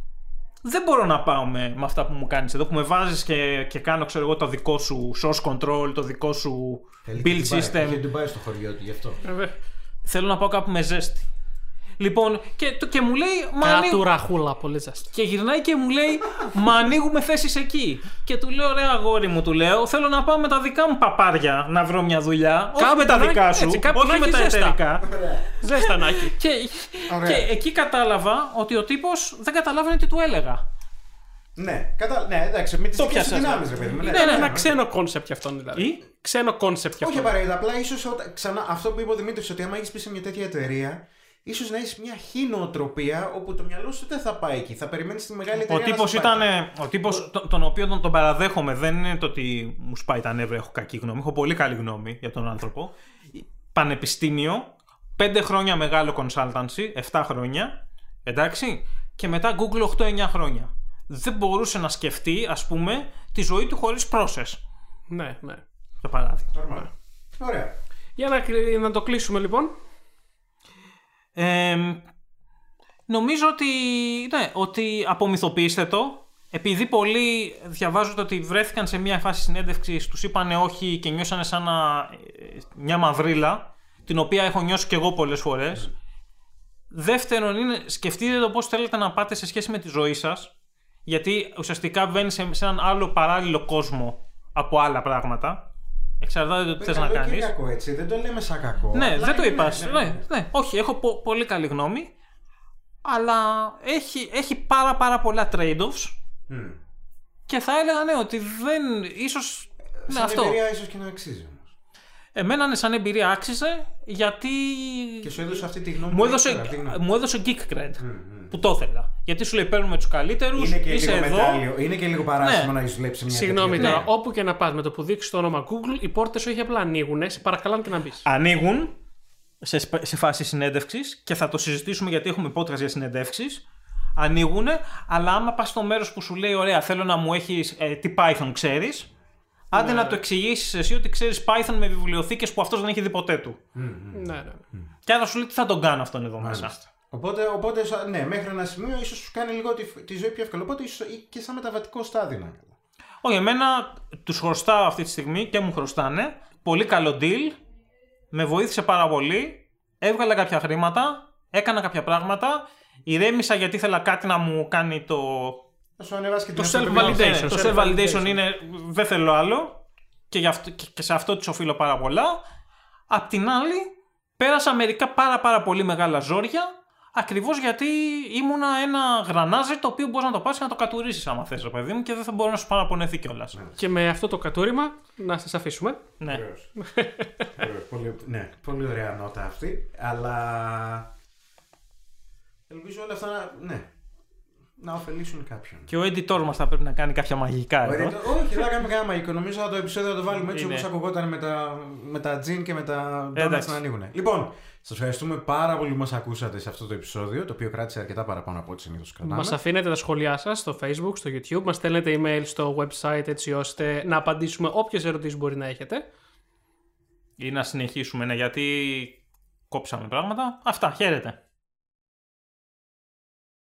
Δεν μπορώ να πάω με, με αυτά που μου κάνεις εδώ, που με βάζεις και, και κάνω, ξέρω εγώ, το δικό σου source control, το δικό σου Θέλει build και Ντουμπάι. system. Είχε Ντουμπάι στο χωριό του γι' αυτό. Βέβαια. Θέλω να πάω κάπου με ζέστη. Λοιπόν, και, το- και μου λέει, μα ανοίγ- Κάτου ραχούλα, πολύ ζέστη. και γυρνάει και μου λέει, μα ανοίγουμε θέσεις εκεί. Και του λέω, ρε αγόρι μου, του λέω, θέλω να πάω με τα δικά μου παπάρια να βρω μια δουλειά. Όχι Κάπου με τα να- δικά σου, έτσι, κάπου όχι να με έχει τα ζέστα. εταιρικά. Ζέστανάκι. και, Ωραία. και εκεί κατάλαβα ότι ο τύπος δεν καταλάβαινε τι του έλεγα. Ναι, κατα... ναι, εντάξει, με τις Το δικές σου πιάσα, δυνάμεις, ναι. ρε παιδί μου. Ναι, Ναι, ναι, ναι, Ένα ναι. ξένο κόνσεπτ κι αυτόν δηλαδή. Ή? Ξένο κόνσεπτ κι Όχι αυτόν. απαραίτητα. Απλά ίσως όταν- ξανά αυτό που είπε ο Δημήτρης, ότι άμα έχεις πει σε μια τέτοια εταιρεία, ίσως να έχεις μια χινοτροπία όπου το μυαλό σου δεν θα πάει εκεί. Θα περιμένεις τη μεγάλη εταιρεία. Ο να τύπος σε πάει. ήταν. Ο τύπος τον, τον οποίο τον, τον παραδέχομαι δεν είναι το ότι μου σπάει τα νεύρα, έχω κακή γνώμη. Έχω πολύ καλή γνώμη για τον άνθρωπο. Πανεπιστήμιο, πέντε χρόνια μεγάλο consultancy, επτά χρόνια. Εντάξει. Και μετά Google οκτώ εννιά χρόνια. Δεν μπορούσε να σκεφτεί, ας πούμε, τη ζωή του χωρίς process. Ναι, ναι. Για παράδειγμα. Νορμάλ. Ωραία. Για να, να το κλείσουμε λοιπόν. Ε, νομίζω ότι, ναι, ότι απομυθοποιήστε το. Επειδή πολλοί διαβάζονται ότι βρέθηκαν σε μια φάση συνέντευξης, τους είπανε όχι και νιώσανε σαν να, μια μαυρίλα, την οποία έχω νιώσει και εγώ πολλές φορές. Δεύτερον, είναι, σκεφτείτε το πώς θέλετε να πάτε σε σχέση με τη ζωή σας, γιατί ουσιαστικά μπαίνεις σε, σε έναν άλλο παράλληλο κόσμο από άλλα πράγματα. Εξαρτάται το τι θες να Καλό και κάνεις. κακό, έτσι. Δεν το λέμε σαν κακό. Ναι, Απλά δεν το είναι- είπα. ναι, Ναι, ναι, όχι, έχω πο- πολύ καλή γνώμη. Αλλά έχει, έχει πάρα πάρα πολλά trade-offs. Μμ. Και θα έλεγα ναι, ότι δεν. Ίσως. Ναι, Σαν αυτό. εμπειρία ίσως και να αξίζει όμως. Εμένα ναι, σαν εμπειρία άξιζε γιατί. Και σου έδωσε αυτή τη γνώμη. Μου που έδωσε, ήξερα, αυτή τη γνώμη. μου έδωσε geek cred που το ήθελα. Γιατί σου λέει παίρνουμε τους καλύτερους, Είναι και είσαι λίγο εδώ. μετάλλιο. Είναι και λίγο παράσιμο Ναι. να έχεις δουλέψει σε μια Συγγνώμη τέτοια τώρα, εταιρεία. όπου και να πας με το που δείξει το όνομα Google, οι πόρτες όχι απλά ανοίγουν, σε παρακαλάνε και να μπει. Ανοίγουν σε, σπ- σε φάση συνέντευξης και θα το συζητήσουμε γιατί έχουμε podcast για συνεντεύξεις. ανοίγουν, αλλά άμα πας στο μέρος που σου λέει, ωραία, θέλω να μου έχεις ε, τι Python ξέρεις, άντε ναι. να το εξηγήσεις εσύ ότι ξέρεις Python με βιβλιοθήκες που αυτός δεν έχει δει ποτέ του. Mm, mm. Ναι, ναι. Mm. Και άρα σου λέει τι θα τον κάνω αυτόν εδώ Μάλιστα. μέσα. Οπότε, οπότε, ναι, μέχρι ένα σημείο ίσως σου κάνει λίγο τη, τη ζωή πιο εύκολη. Οπότε ίσως και σαν μεταβατικό στάδιο να. Όχι, εμένα τους χρωστάω αυτή τη στιγμή και μου χρωστάνε. Πολύ καλό deal. Με βοήθησε πάρα πολύ. Έβγαλα κάποια χρήματα. Έκανα κάποια πράγματα. Ηρέμησα γιατί ήθελα κάτι να μου κάνει το. Το self-validation. Το self-validation είναι. Δεν θέλω άλλο. Και, για αυτό, και σε αυτό της οφείλω πάρα πολλά. Απ' την άλλη, πέρασα μερικά πάρα πάρα πολύ μεγάλα ζόρια. Ακριβώς γιατί ήμουνα ένα γρανάζι το οποίο μπορείς να το πάρεις και να το κατουρίσεις άμα θες, ρε παιδί μου, και δεν θα μπορεί να σου παραπονεθεί κιόλας. Ναι. Και με αυτό το κατούριμα να σας αφήσουμε. Ναι. πολύ, ναι, πολύ ωραία νότα αυτή. Αλλά ελπίζω όλα αυτά να, ναι, να ωφελήσουν κάποιον. Και ο editor μας θα πρέπει να κάνει κάποια μαγικά εδώ. Editor, όχι, δεν θα κάνουμε κανένα μαγικό. Νομίζω το επεισόδιο θα το βάλουμε έτσι όπως ακουγόταν με τα, με τα τζιν και με τα donuts να ανοίγουν. Λοιπόν, σας ευχαριστούμε πάρα πολύ που μας ακούσατε σε αυτό το επεισόδιο, το οποίο κράτησε αρκετά παραπάνω από ό,τι συνήθως κάναμε. Μας αφήνετε τα σχόλιά σας στο Facebook, στο YouTube, μας στέλνετε email στο website έτσι ώστε να απαντήσουμε όποιες ερωτήσεις μπορεί να έχετε. Ή να συνεχίσουμε, ναι, γιατί κόψαμε πράγματα. Αυτά, χαίρετε.